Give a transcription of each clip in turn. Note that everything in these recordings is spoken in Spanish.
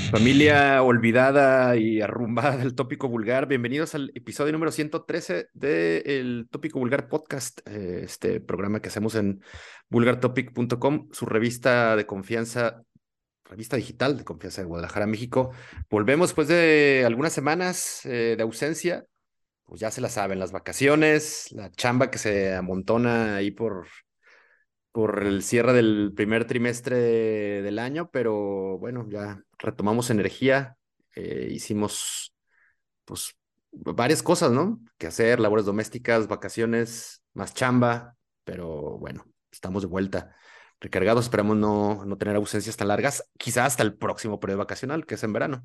Familia olvidada y arrumbada del Tópico Vulgar, bienvenidos al episodio número 113 del Tópico Vulgar Podcast, este programa que hacemos en vulgartopic.com, su revista de confianza, revista digital de confianza de Guadalajara, México. Volvemos después de algunas semanas de ausencia, pues ya se la saben, las vacaciones, la chamba que se amontona ahí por el cierre del primer trimestre del año, pero bueno, ya retomamos energía, hicimos pues varias cosas, ¿no? Que hacer, labores domésticas, vacaciones, más chamba, pero bueno, estamos de vuelta. Recargados, esperamos no tener ausencias tan largas, quizás hasta el próximo periodo vacacional, que es en verano.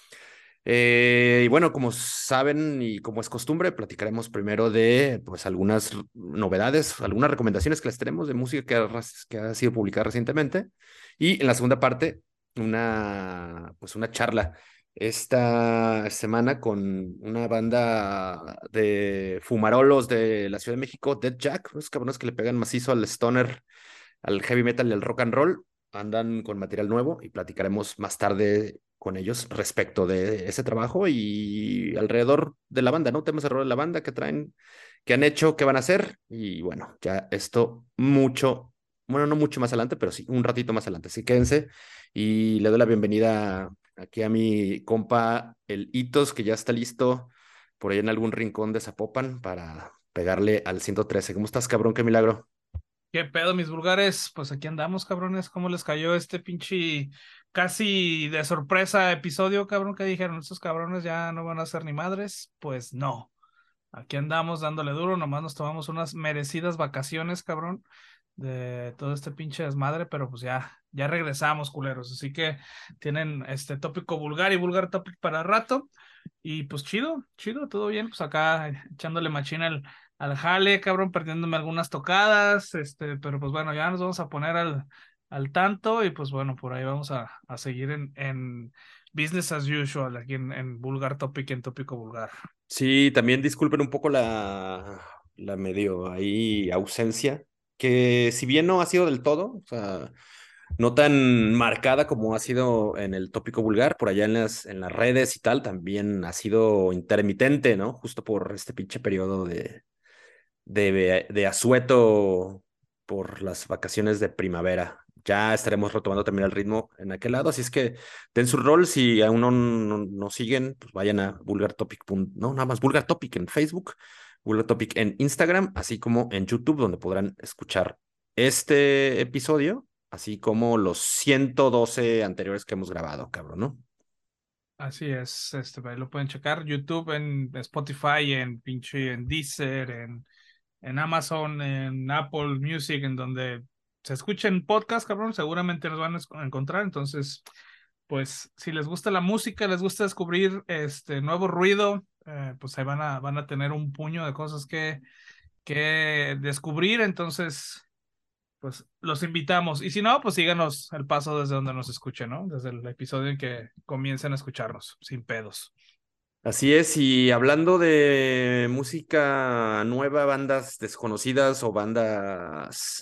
Y bueno, como saben y como es costumbre, platicaremos primero de pues algunas novedades, algunas recomendaciones que les tenemos de música que ha sido publicada recientemente. Y en la segunda parte, una charla esta semana con una banda de fumarolos de la Ciudad de México, Dead Jack, unos cabrones que le pegan macizo al stoner, al heavy metal y al rock and roll. Andan con material nuevo y platicaremos más tarde con ellos respecto de ese trabajo y alrededor de la banda, ¿no? Temas alrededor de la banda que traen, que han hecho, qué van a hacer. Y bueno, ya esto mucho, bueno, no mucho más adelante, pero sí, un ratito más adelante. Así quédense y le doy la bienvenida aquí a mi compa, el Itos, que ya está listo por ahí en algún rincón de Zapopan para pegarle al 113. ¿Cómo estás, cabrón? Qué milagro. ¿Qué pedo, mis vulgares? Pues aquí andamos, cabrones. ¿Cómo les cayó este pinche casi de sorpresa episodio, cabrón? Que dijeron, estos cabrones ya no van a ser ni madres. Pues no. Aquí andamos dándole duro. Nomás nos tomamos unas merecidas vacaciones, cabrón, de todo este pinche desmadre, pero pues ya regresamos, culeros. Así que tienen este tópico vulgar y vulgar topic para rato. Y pues chido, chido, todo bien. Pues acá echándole machina al jale, cabrón, perdiéndome algunas tocadas, pero pues bueno, ya nos vamos a poner al tanto y pues bueno, por ahí vamos a seguir en business as usual, aquí en Vulgar Topic, en Tópico Vulgar. Sí, también disculpen un poco la medio ahí ausencia, que si bien no ha sido del todo, o sea, no tan marcada como ha sido en el tópico vulgar, por allá en las redes y tal, también ha sido intermitente, ¿no? Justo por este pinche periodo de asueto por las vacaciones de primavera. Ya estaremos retomando también el ritmo en aquel lado, así es que den su rol, si aún no siguen, pues vayan a Vulgar Topic, no, nada más Vulgar Topic en Facebook, Vulgar Topic en Instagram, así como en YouTube, donde podrán escuchar este episodio, así como los 112 anteriores que hemos grabado, cabrón, ¿no? Así es, ahí lo pueden checar, YouTube, en Spotify, en pinche, en Deezer, en Amazon, en Apple Music, en donde se escuchen podcast, cabrón, seguramente los van a encontrar. Entonces, pues, si les gusta la música, les gusta descubrir este nuevo ruido, pues ahí van a tener un puño de cosas que descubrir. Entonces, pues los invitamos. Y si no, pues síganos el paso desde donde nos escuchen, ¿no? Desde el episodio en que comiencen a escucharnos, sin pedos. Así es, y hablando de música nueva, bandas desconocidas o bandas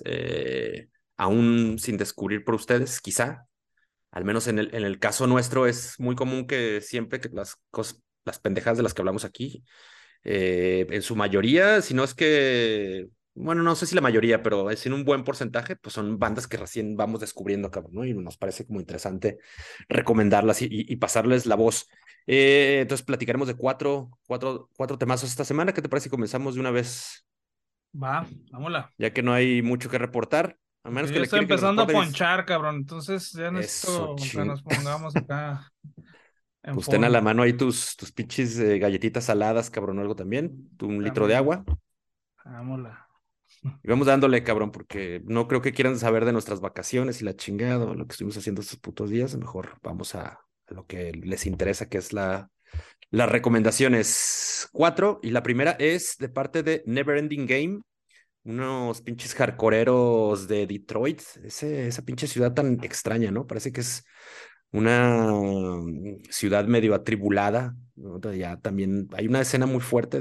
aún sin descubrir por ustedes, quizá, al menos en el caso nuestro, es muy común que siempre que las pendejadas de las que hablamos aquí, en su mayoría, si no es que, bueno, no sé si la mayoría, pero es en un buen porcentaje, pues son bandas que recién vamos descubriendo, cabrón, ¿no? Y nos parece como interesante recomendarlas y pasarles la voz. Entonces platicaremos de cuatro temazos esta semana. ¿Qué te parece si comenzamos de una vez? Va, vámonos. Ya que no hay mucho que reportar, a menos Porque que yo le estoy quiere que le empezando a reportes. ponchar, cabrón. Entonces ya Eso, necesito que ching. nos pongamos acá en Pues ten a la forma. mano ahí tus pinches galletitas saladas, cabrón, o algo también. Un litro de También, agua. vámonos. Y vamos dándole, cabrón, porque no creo que quieran saber de nuestras vacaciones y la chingada o lo que estuvimos haciendo estos putos días. Mejor vamos a lo que les interesa, que es las recomendaciones. Cuatro, y la primera es de parte de Neverending Game, unos pinches hardcoreeros de Detroit, esa pinche ciudad tan extraña, ¿no? Parece que es una ciudad medio atribulada, ¿no? Ya también hay una escena muy fuerte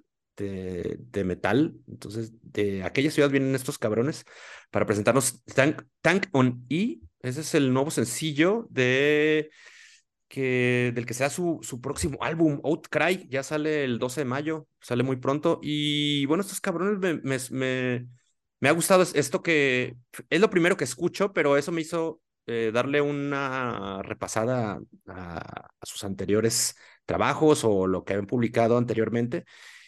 de metal, entonces de aquella ciudad vienen estos cabrones para presentarnos Tank on E, ese es el nuevo sencillo de del que sea su próximo álbum, Outcry, ya sale el 12 de mayo, sale muy pronto. Y bueno, estos cabrones me ha gustado esto que es lo primero que escucho, pero eso me hizo darle una repasada a sus anteriores trabajos o lo que habían publicado anteriormente.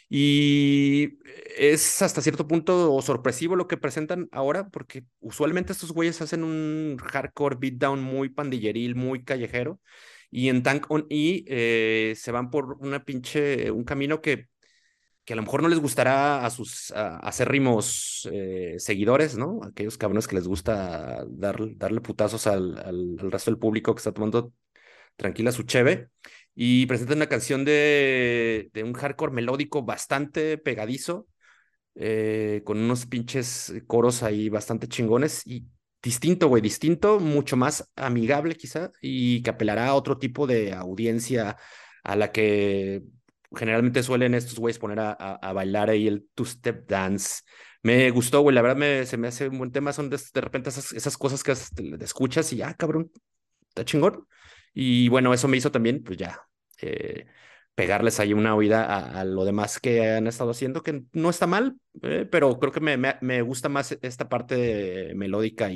Y es hasta cierto punto sorpresivo lo que presentan ahora, porque usualmente estos güeyes hacen un hardcore beatdown muy pandilleril, muy callejero, y en Tank On E se van por un camino que a lo mejor no les gustará a sus acérrimos seguidores, ¿no? Aquellos cabrones que les gusta darle putazos al resto del público que está tomando tranquila su cheve. Y presentan una canción de un hardcore melódico bastante pegadizo, con unos pinches coros ahí bastante chingones y distinto, güey, distinto, mucho más amigable quizá y que apelará a otro tipo de audiencia a la que generalmente suelen estos güeyes poner a bailar ahí el two-step dance. Me gustó, güey, la verdad se me hace un buen tema, son de repente esas cosas que te escuchas y cabrón, está chingón. Y bueno, eso me hizo también, pues ya, eh, pegarles ahí una oída a lo demás que han estado haciendo, que no está mal, pero creo que me gusta más esta parte melódica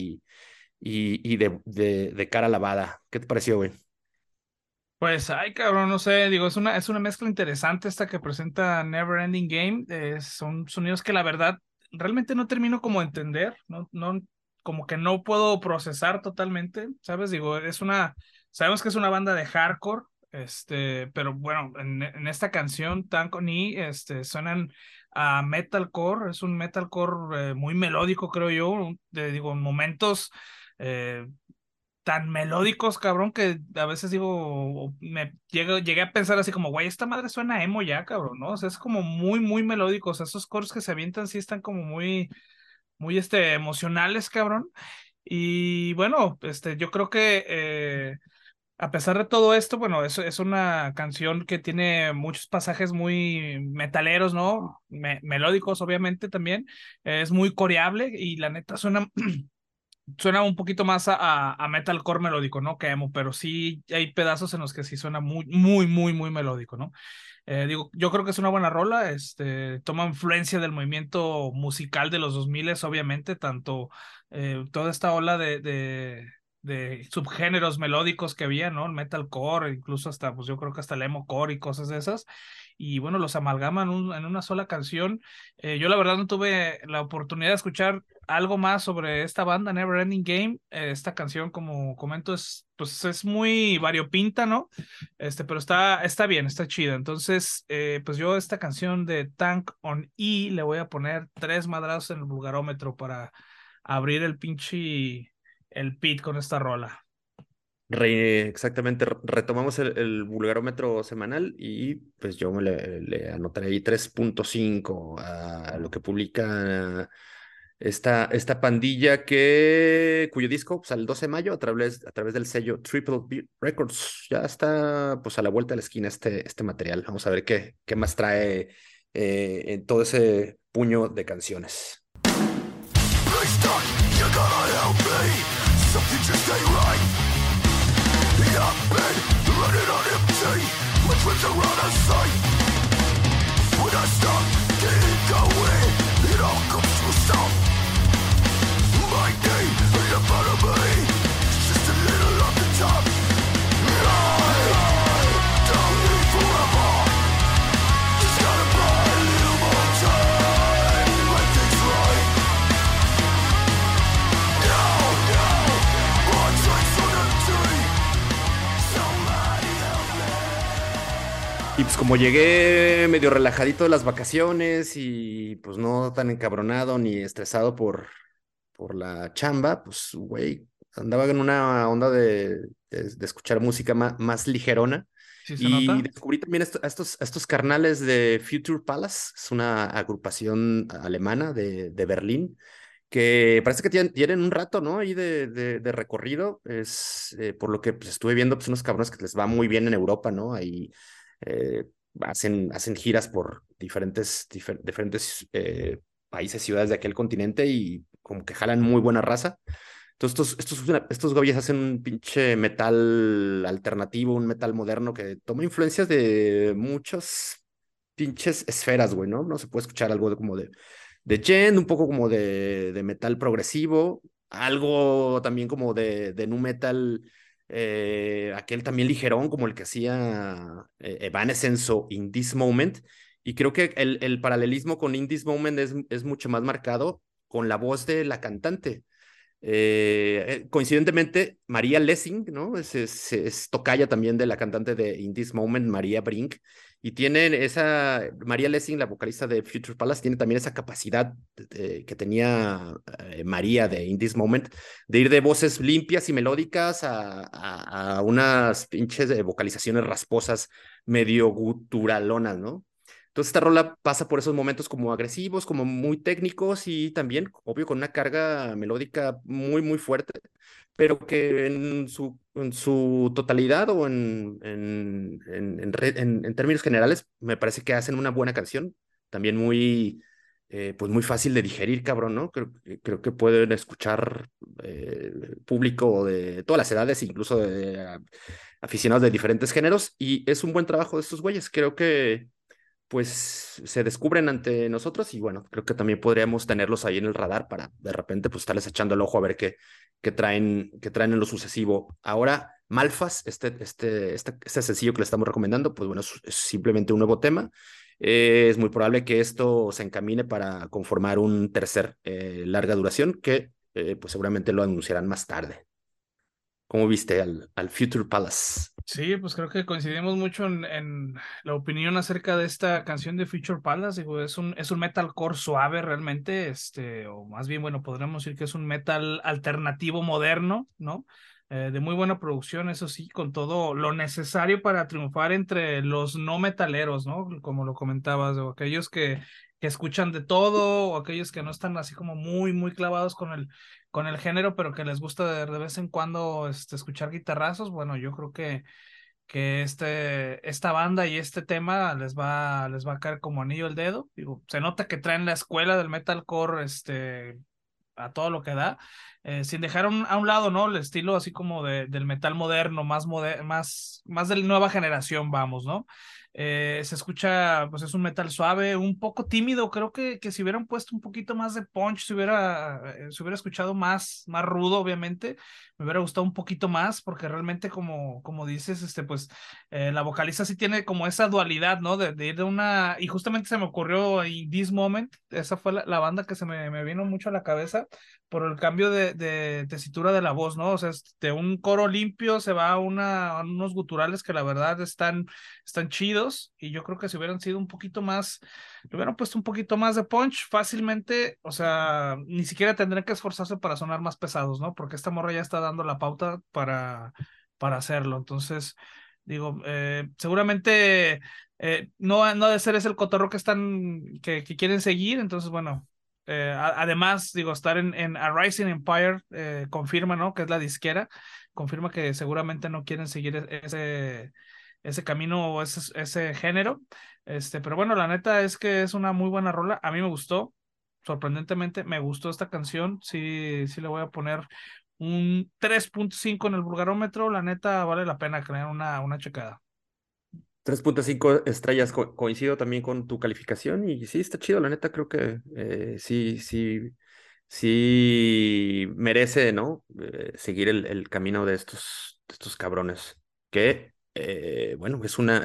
y de cara lavada. ¿Qué te pareció, güey? Pues, ay, cabrón, no sé, digo, es una mezcla interesante esta que presenta Never Ending Game. Son sonidos que la verdad realmente no termino como de entender, como que no puedo procesar totalmente, ¿sabes? Digo, sabemos que es una banda de hardcore, pero bueno, en esta canción, Tank on E, suenan a metalcore, es un metalcore muy melódico, creo yo, digo, momentos. eh, Tan melódicos, cabrón, que a veces digo, llegué a pensar así como, güey, esta madre suena emo ya, cabrón, ¿no? O sea, es como muy, muy melódico, o sea, esos coros que se avientan sí están como muy, muy, emocionales, cabrón. Y bueno, yo creo que a pesar de todo esto, bueno, es una canción que tiene muchos pasajes muy metaleros, ¿no? Melódicos, obviamente, también. Es muy coreable y la neta suena un poquito más a metalcore melódico, ¿no? Que emo, pero sí hay pedazos en los que sí suena muy, muy, muy, muy melódico, ¿no? Digo, yo creo que es una buena rola, toma influencia del movimiento musical de los 2000, obviamente, tanto toda esta ola de subgéneros melódicos que había, ¿no? El metalcore, incluso hasta, pues yo creo que hasta el emo-core y cosas de esas, y bueno, los amalgaman en una sola canción. Yo la verdad no tuve la oportunidad de escuchar algo más sobre esta banda, Never Ending Game. Esta canción, como comento, pues es muy variopinta, ¿no? Pero está bien, está chida. Entonces, pues yo esta canción de Tank on E le voy a poner 3 madrazos en el vulgarómetro para abrir el pit con esta rola. Exactamente, retomamos el vulgarómetro semanal y pues yo le anotaré ahí 3.5 a lo que publica esta pandilla cuyo disco sale el 12 de mayo a través del sello Triple B Records. Ya está pues a la vuelta de la esquina este material. Vamos a ver qué más trae en todo ese puño de canciones. Y pues como llegué medio relajadito de las vacaciones y pues no tan encabronado ni estresado por la chamba, pues güey, andaba en una onda de escuchar música más ligerona ¿Sí se y nota? descubrí también a estos carnales de Future Palace, es una agrupación alemana de Berlín que parece que tienen un rato, ¿no? Ahí de recorrido, por lo que pues, estuve viendo, pues unos cabrones que les va muy bien en Europa, ¿no? Ahí eh, hacen giras por diferentes países, ciudades de aquel continente y como que jalan muy buena raza. Entonces estos güeyes hacen un pinche metal alternativo, un metal moderno que toma influencias de muchas pinches esferas, güey, ¿no? No se puede escuchar algo como de Gen, un poco como de metal progresivo, algo también como de nu metal, aquel también ligerón, como el que hacía Evanescence o In This Moment. Y creo que el paralelismo con In This Moment es mucho más marcado con la voz de la cantante. Coincidentemente, María Lessing, ¿no? Es tocaya también de la cantante de In This Moment, María Brink, y tienen María Lessing, la vocalista de Future Palace, tiene también esa capacidad que tenía María de In This Moment, de ir de voces limpias y melódicas a unas pinches vocalizaciones rasposas, medio guturalonas, ¿no? Entonces esta rola pasa por esos momentos como agresivos, como muy técnicos y también, obvio, con una carga melódica muy, muy fuerte, pero que en su totalidad o en términos generales me parece que hacen una buena canción, también muy, pues muy fácil de digerir, cabrón, ¿no? Creo que pueden escuchar público de todas las edades, incluso de aficionados de diferentes géneros, y es un buen trabajo de estos güeyes. Creo que pues se descubren ante nosotros y bueno, creo que también podríamos tenerlos ahí en el radar para de repente pues estarles echando el ojo a ver qué traen en lo sucesivo. Ahora, Malfas, este sencillo que le estamos recomendando, pues bueno, es simplemente un nuevo tema. Es muy probable que esto se encamine para conformar un tercer larga duración que pues seguramente lo anunciarán más tarde. ¿Cómo viste al Future Palace? Sí, pues creo que coincidimos mucho en la opinión acerca de esta canción de Future Palace. Digo, es un metalcore suave realmente, o más bien, bueno, podríamos decir que es un metal alternativo moderno, ¿no? De muy buena producción, eso sí, con todo lo necesario para triunfar entre los no metaleros, ¿no? Como lo comentabas, o aquellos que escuchan de todo, o aquellos que no están así como muy, muy clavados con el género, pero que les gusta de vez en cuando escuchar guitarrazos. Bueno, yo creo que esta banda y este tema les va a caer como anillo al dedo. Digo, se nota que traen la escuela del metalcore, a todo lo que da, sin dejar a un lado, ¿no? El estilo así como del metal moderno, más de la nueva generación, vamos, ¿no? Se escucha, pues es un metal suave, un poco tímido. Creo que si hubieran puesto un poquito más de punch, se hubiera escuchado más rudo, obviamente. Me hubiera gustado un poquito más, porque realmente, como dices, pues la vocalista sí tiene como esa dualidad, ¿no? De ir de una, y justamente se me ocurrió In This Moment, esa fue la banda que me vino mucho a la cabeza por el cambio de tesitura de la voz, ¿no? O sea, de un coro limpio se va a unos guturales que la verdad están chidos, y yo creo que si hubieran sido un poquito más, le hubieran puesto un poquito más de punch fácilmente, o sea, ni siquiera tendrían que esforzarse para sonar más pesados, ¿no? Porque esta morra ya está dando la pauta para hacerlo. Entonces, digo, seguramente no ha de ser ese el cotorro que quieren seguir. Entonces, bueno, además, digo, estar en A Rising Empire confirma, ¿no? Que es la disquera, confirma que seguramente no quieren seguir ese camino o ese género. Pero bueno, la neta es que es una muy buena rola. A mí me gustó, sorprendentemente, me gustó esta canción. Sí, sí le voy a poner un 3.5 en el vulgarómetro. La neta vale la pena crear una checada. 3.5 estrellas, coincido también con tu calificación y sí, está chido, la neta, creo que sí merece, ¿no? Seguir el camino de estos cabrones, que, bueno,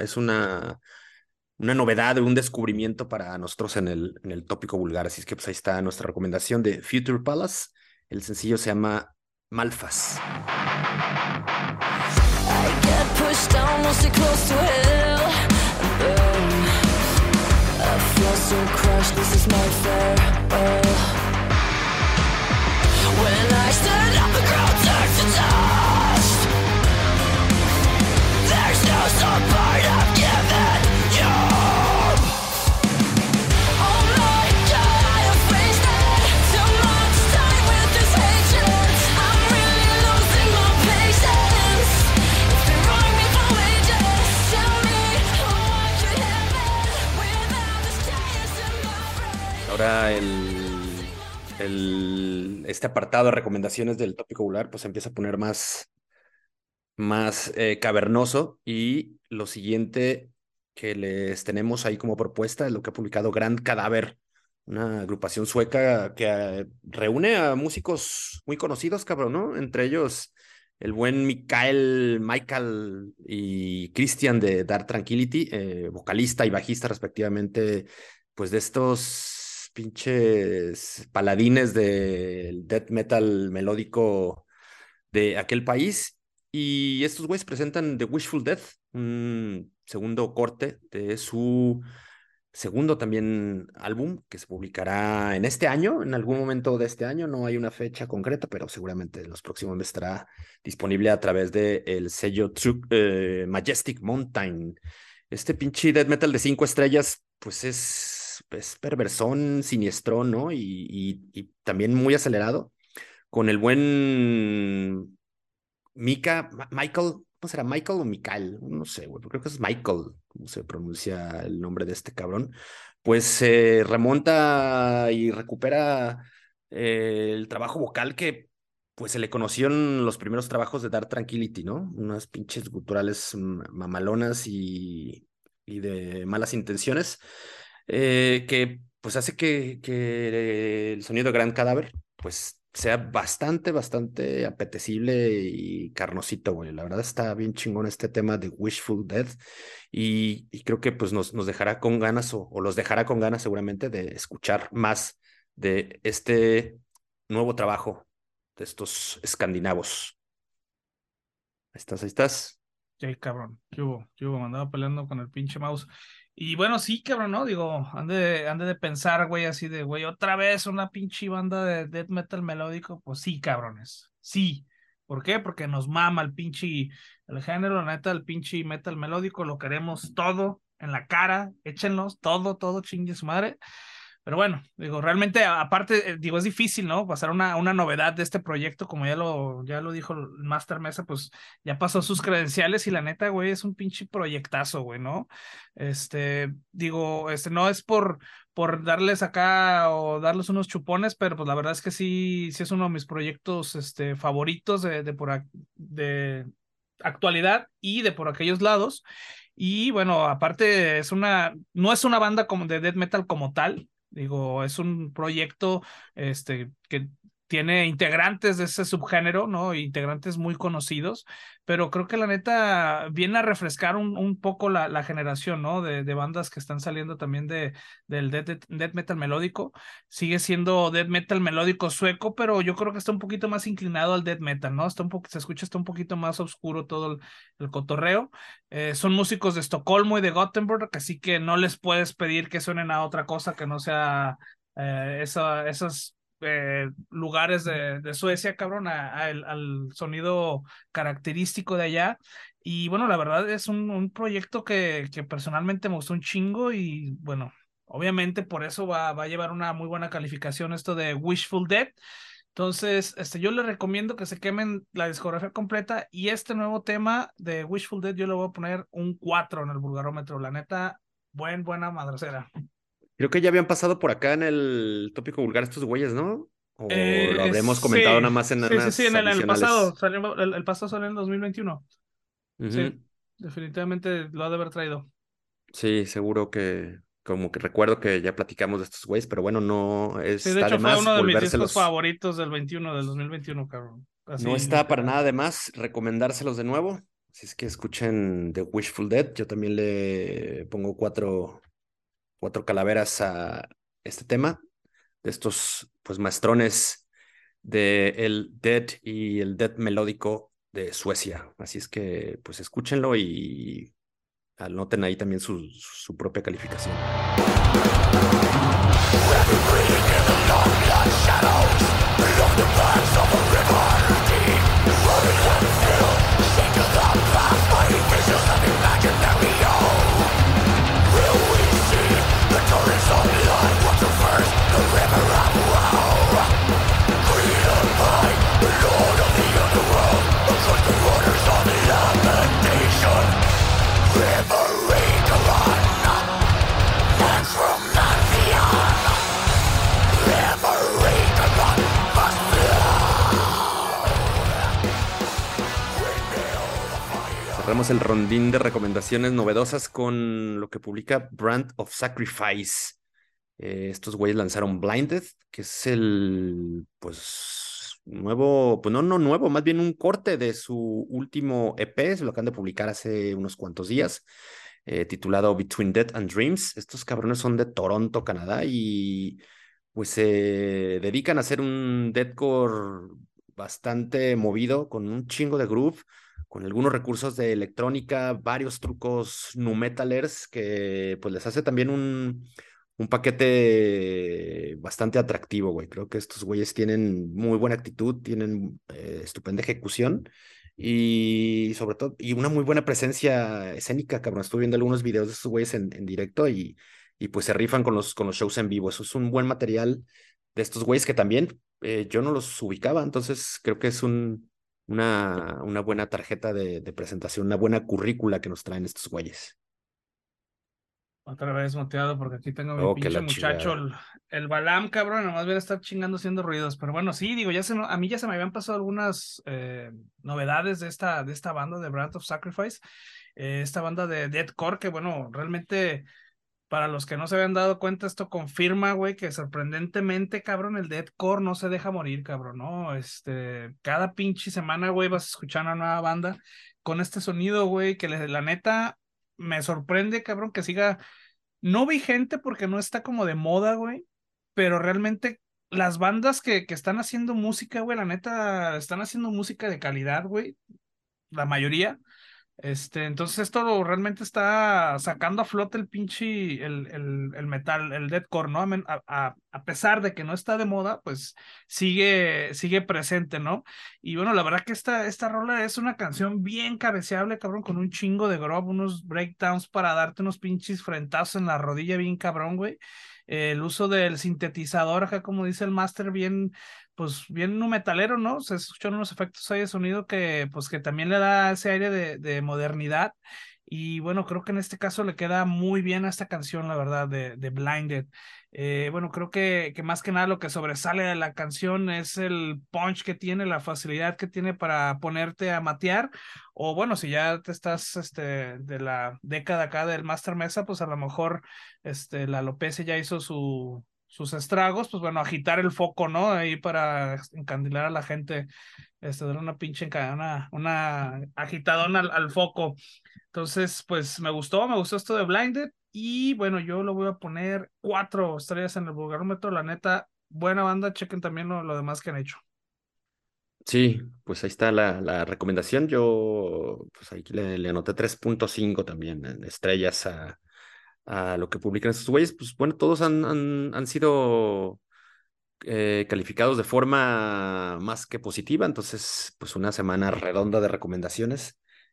una novedad, un descubrimiento para nosotros en el tópico vulgar, así es que pues ahí está nuestra recomendación de Future Palace, el sencillo se llama Malfas. I get pushed down, mostly close to hell. I feel so crushed, this is my farewell. When I stand up, the ground turns to dust. There's no support I've given you. Oh my God, I have wasted too much time with this hatred. I'm really losing my patience. It's been wrong me for ages. Tell me what could happen without this chaos in my brain. Ahora este apartado de recomendaciones del tópico vulgar pues empieza a poner más cavernoso, y lo siguiente que les tenemos ahí como propuesta es lo que ha publicado Grand Cadaver, una agrupación sueca que reúne a músicos muy conocidos, cabrón, ¿no? Entre ellos el buen Michael y Christian de Dark Tranquillity, vocalista y bajista respectivamente, pues de estos pinches paladines del death metal melódico de aquel país. Y estos güeyes presentan The Wishful Death, un segundo corte de su segundo también álbum que se publicará en este año, en algún momento de este año. No hay una fecha concreta, pero seguramente en los próximos meses estará disponible a través del sello Majestic Mountain. Este pinche death metal de 5 estrellas, pues es perversón, siniestrón, ¿no? Y también muy acelerado, con el buen Michael, ¿cómo será? ¿Michael o Mikael? No sé, güey, creo que es Michael, ¿cómo se pronuncia el nombre de este cabrón? Pues se remonta y recupera el trabajo vocal que pues se le conoció en los primeros trabajos de Dark Tranquillity, ¿no? Unas pinches guturales mamalonas y de malas intenciones, que pues hace que el sonido de Grand Cadaver pues sea bastante apetecible y carnosito, güey. La verdad está bien chingón este tema de Wishful Death, y creo que pues nos dejará con ganas, o los dejará con ganas seguramente, de escuchar más de este nuevo trabajo de estos escandinavos. Ahí estás. Sí, cabrón, ¿qué hubo? Me andaba peleando con el pinche mouse. Y bueno, sí, cabrón, ¿no? Digo, ande de pensar, güey, así de, güey, otra vez una pinche banda de death metal melódico. Pues sí, cabrones, sí. ¿Por qué? Porque nos mama el género, la neta, el pinche metal melódico, lo queremos todo en la cara, échenlos, todo, chingue su madre. Pero bueno, digo, realmente, aparte, digo, es difícil, ¿no? Pasar una novedad de este proyecto, como ya lo dijo el Master Mesa, pues ya pasó sus credenciales, y la neta, güey, es un pinche proyectazo, güey, ¿no? Digo, no es por darles acá o darles unos chupones, pero pues la verdad es que sí es uno de mis proyectos, favoritos de actualidad y de por aquellos lados. Y bueno, aparte no es una banda como de death metal como tal. Digo, es un proyecto que tiene integrantes de ese subgénero, ¿no? Integrantes muy conocidos, pero creo que la neta viene a refrescar un poco la generación, ¿no? De bandas que están saliendo también del death metal melódico. Sigue siendo death metal melódico sueco, pero yo creo que está un poquito más inclinado al death metal, ¿no? Se escucha un poquito más oscuro todo el cotorreo. Son músicos de Estocolmo y de Gothenburg, así que no les puedes pedir que suenen a otra cosa que no sea esos lugares de Suecia, cabrón, al sonido característico de allá. Y bueno, la verdad es un proyecto que personalmente me gustó un chingo, y bueno, obviamente por eso va a llevar una muy buena calificación esto de Wishful Death. Entonces, yo les recomiendo que se quemen la discografía completa, y este nuevo tema de Wishful Death yo le voy a poner un 4 en el vulgarómetro. La neta, buena madracera. Creo que ya habían pasado por acá en el tópico vulgar estos güeyes, ¿no? O lo habremos comentado Sí, nada más en unas sí, en el adicionales. pasado, el pasado salió en el 2021. Ujú. Sí, definitivamente lo ha de haber traído. Sí, seguro que, como que recuerdo que ya platicamos de estos güeyes, pero bueno, no Sí, de está de hecho fue más uno de mis discos volvérselos. favoritos del 2021, cabrón. Así, No está para literal. nada de más recomendárselos de nuevo. Si es que escuchen The Wishful Death, yo también le pongo cuatro calaveras a este tema, de estos pues maestrones de el death y el death melódico de Suecia. Así es que pues escúchenlo y anoten ahí también su propia calificación. Liberate Cerramos el rondín de recomendaciones novedosas con lo que publica Brand of Sacrifice. Estos güeyes lanzaron Blinded, que es el, pues, nuevo, pues no nuevo, más bien un corte de su último EP, se lo acaban de publicar hace unos cuantos días, titulado Between Death and Dreams. Estos cabrones son de Toronto, Canadá, y pues se dedican a hacer un deathcore bastante movido, con un chingo de groove, con algunos recursos de electrónica, varios trucos nu metalers que pues les hace también un paquete bastante atractivo, güey. Creo que estos güeyes tienen muy buena actitud, tienen estupenda ejecución y sobre todo, y una muy buena presencia escénica, cabrón. Estuve viendo algunos videos de estos güeyes en directo y pues se rifan con los shows en vivo. Eso es un buen material de estos güeyes que también yo no los ubicaba, entonces creo que es una buena tarjeta de presentación, una buena currícula que nos traen estos güeyes. Otra vez muteado porque aquí tengo a mi Oh, que pinche la muchacho, chingada. el Balam, cabrón, nomás viene a estar chingando haciendo ruidos. Pero bueno, sí, digo, a mí ya se me habían pasado algunas novedades de esta banda de Brand of Sacrifice, esta banda de deathcore que, bueno, realmente para los que no se habían dado cuenta, esto confirma, güey, que sorprendentemente, cabrón, el deathcore no se deja morir, cabrón, ¿no? Cada pinche semana, güey, vas a escuchar una nueva banda con este sonido, güey, que la neta me sorprende, cabrón, que siga no vigente porque no está como de moda, güey, pero realmente las bandas que están haciendo música, güey, la neta, están haciendo música de calidad, güey, la mayoría. Entonces esto realmente está sacando a flote el pinche, el metal, el deathcore, ¿no? A pesar de que no está de moda, pues sigue presente, ¿no? Y bueno, la verdad que esta rola es una canción bien cabeceable, cabrón, con un chingo de groove, unos breakdowns para darte unos pinches frentazos en la rodilla bien cabrón, güey. El uso del sintetizador, acá como dice el máster, bien, pues bien un metalero, ¿no? Se escuchan unos efectos ahí de sonido que, pues que también le da ese aire de modernidad. Y bueno, creo que en este caso le queda muy bien a esta canción, la verdad, de Blinded. Bueno, creo que más que nada lo que sobresale de la canción es el punch que tiene, la facilidad que tiene para ponerte a matear. O bueno, si ya te estás de la década acá del Master Mesa, pues a lo mejor la alopecia ya hizo sus estragos, pues bueno, agitar el foco, ¿no? Ahí para encandilar a la gente, dar una pinche una agitadona al foco. Entonces, pues me gustó esto de Blinded y bueno, yo lo voy a poner 4 estrellas en el vulgarómetro, la neta, buena banda, chequen también lo demás que han hecho. Sí, pues ahí está la recomendación. Yo, pues ahí le anoté 3.5 también estrellas a lo que publican estos güeyes. Pues bueno, todos han sido calificados de forma más que positiva, entonces, pues una semana redonda de recomendaciones.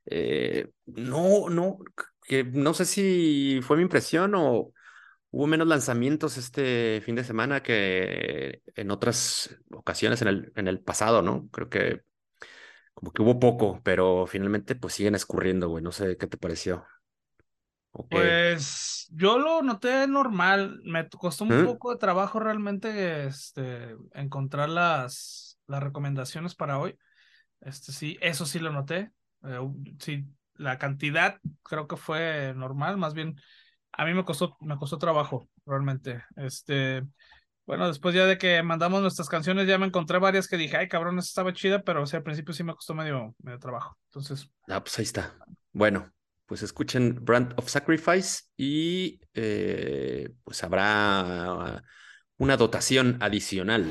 No, que no sé si fue mi impresión o hubo menos lanzamientos este fin de semana que en otras ocasiones en el pasado, ¿no? Creo que como que hubo poco, pero finalmente pues siguen escurriendo, güey. No sé qué te pareció. ¿O qué? Pues yo lo noté normal, me costó un ¿Mm? poco de trabajo realmente encontrar las recomendaciones para hoy. Sí, eso sí lo noté. Sí, la cantidad creo que fue normal, más bien a mí me costó trabajo realmente. Bueno, después ya de que mandamos nuestras canciones ya me encontré varias que dije, ay cabrón, esa estaba chida, pero o sea, al principio sí me costó medio trabajo. Entonces, Ah, pues ahí está. Bueno, pues escuchen Brand of Sacrifice y pues habrá una dotación adicional.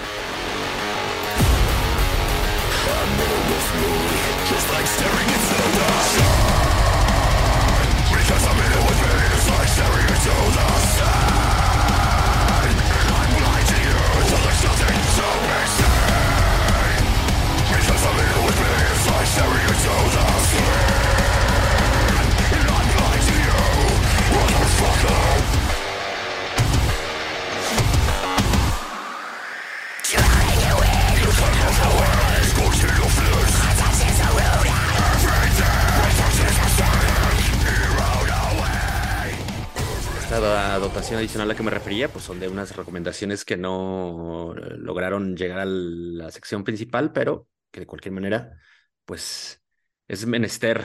Esta dotación adicional a la que me refería, pues son de unas recomendaciones que no lograron llegar a la sección principal, pero que de cualquier manera, pues es menester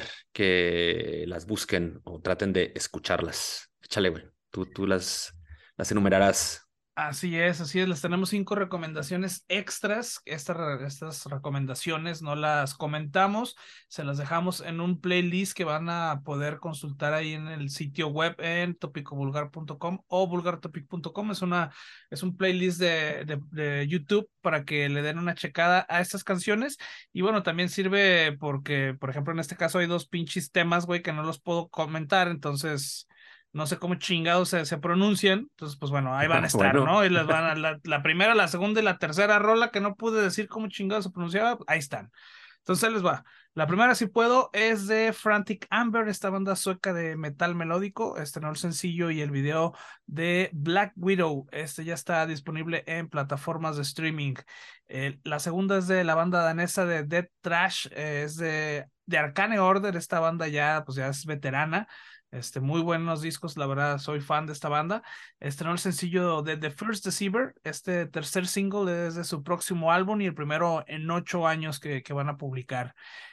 que las busquen o traten de escucharlas. Échale, güey. Tú las enumerarás. Así es, así es. Les tenemos 5 recomendaciones extras. Estas recomendaciones no las comentamos, se las dejamos en un playlist que van a poder consultar ahí en el sitio web en topicovulgar.com o vulgartopic.com. Es un playlist de YouTube para que le den una checada a estas canciones. Y bueno, también sirve porque, por ejemplo, en este caso hay 2 pinches temas, güey, que no los puedo comentar, entonces no sé cómo chingados se pronuncian, entonces pues bueno, ahí van a estar, Bueno, ¿no? Y les van a la primera, la segunda y la tercera rola que no pude decir cómo chingados se pronunciaba, ahí están. Entonces ahí les va. La primera, si puedo, es de Frantic Amber, esta banda sueca de metal melódico. Estrenó el sencillo y el video de Black Widow. Este ya está disponible en plataformas de streaming. La segunda es de la banda danesa de Death Trash, es de Arcane Order. Esta banda ya, pues ya es veterana. Muy buenos discos, la verdad, soy fan de esta banda. Estrenó el sencillo de The First Deceiver, este tercer single es de su próximo álbum y el primero en 8 años que van a publicar.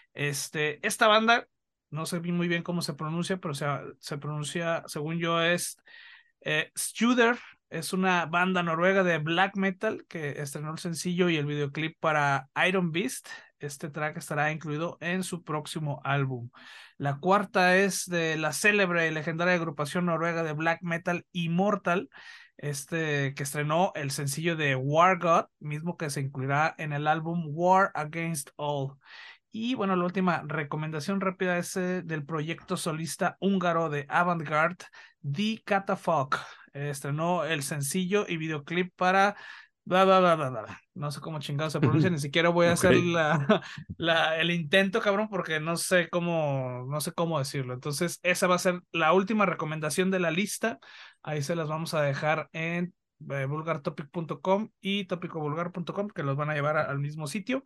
Esta banda, no sé muy bien cómo se pronuncia, pero se pronuncia, según yo, es Studer. Es una banda noruega de black metal que estrenó el sencillo y el videoclip para Iron Beast. Este track estará incluido en su próximo álbum. La cuarta es de la célebre y legendaria agrupación noruega de black metal Immortal, que estrenó el sencillo de War God, mismo que se incluirá en el álbum War Against All. Y bueno, la última recomendación rápida es del proyecto solista húngaro de Avantgarde, The Catafalque. Estrenó el sencillo y videoclip para bla, bla, bla, bla, bla. No sé cómo chingado se pronuncia, ni siquiera voy a Ok. hacer el intento, cabrón, porque no sé cómo decirlo. Entonces, esa va a ser la última recomendación de la lista. Ahí se las vamos a dejar en vulgartopic.com y topicovulgar.com, que los van a llevar al mismo sitio.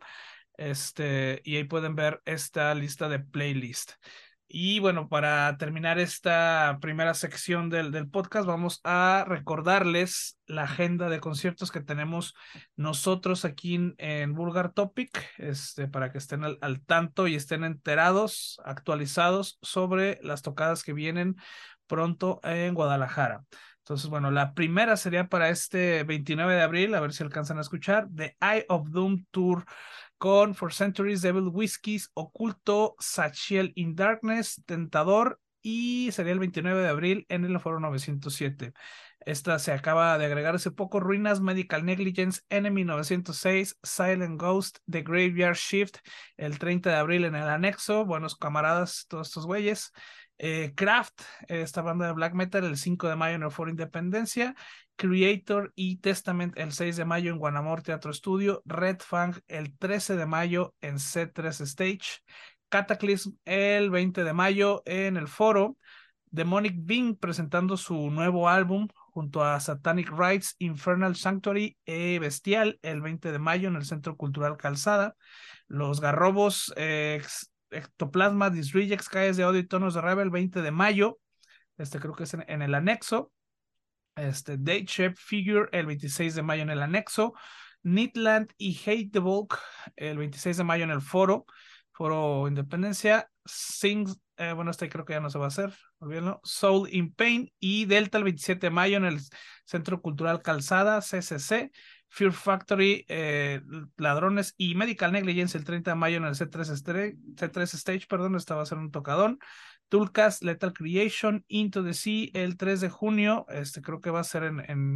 Y ahí pueden ver esta lista de playlist. Y bueno, para terminar esta primera sección del podcast, vamos a recordarles la agenda de conciertos que tenemos nosotros aquí en Vulgar Topic, para que estén al tanto y estén enterados, actualizados sobre las tocadas que vienen pronto en Guadalajara. Entonces, bueno, la primera sería para este 29 de abril, a ver si alcanzan a escuchar, The Eye of Doom Tour con For Centuries, Devil Whiskies, Oculto, Sachiel in Darkness, Tentador, y sería el 29 de abril en el Foro 907. Esta se acaba de agregar hace poco: Ruinas, Medical Negligence, Enemy 906, Silent Ghost, The Graveyard Shift, el 30 de abril en el anexo. Buenos camaradas, todos estos güeyes. Kraft, esta banda de black metal, el 5 de mayo en el Foro Independencia. Creator y Testament el 6 de mayo en Guanamor Teatro Estudio. Red Fang el 13 de mayo en C3 Stage. Cataclysm el 20 de mayo en el Foro. Demonic Being presentando su nuevo álbum junto a Satanic Rites, Infernal Sanctuary e Bestial el 20 de mayo en el Centro Cultural Calzada. Los Garrobos, Ectoplasma, Disrejects, Calles de Odio y Tonos de Rebel el 20 de mayo. Creo que es en el anexo. Date Shape Figure el 26 de mayo en el anexo. Nidland y Hate the Bulk el 26 de mayo en el Foro Independencia. Sings, bueno, creo que ya no se va a hacer, olvídenlo. Soul in Pain y Delta el 27 de mayo en el Centro Cultural Calzada, CCC. Fear Factory, Ladrones y Medical Negligence el 30 de mayo en el C3 Stage, perdón, esta va a ser un tocadón. Tulkas, Lethal Creation, Into the Sea el 3 de junio, creo que va a ser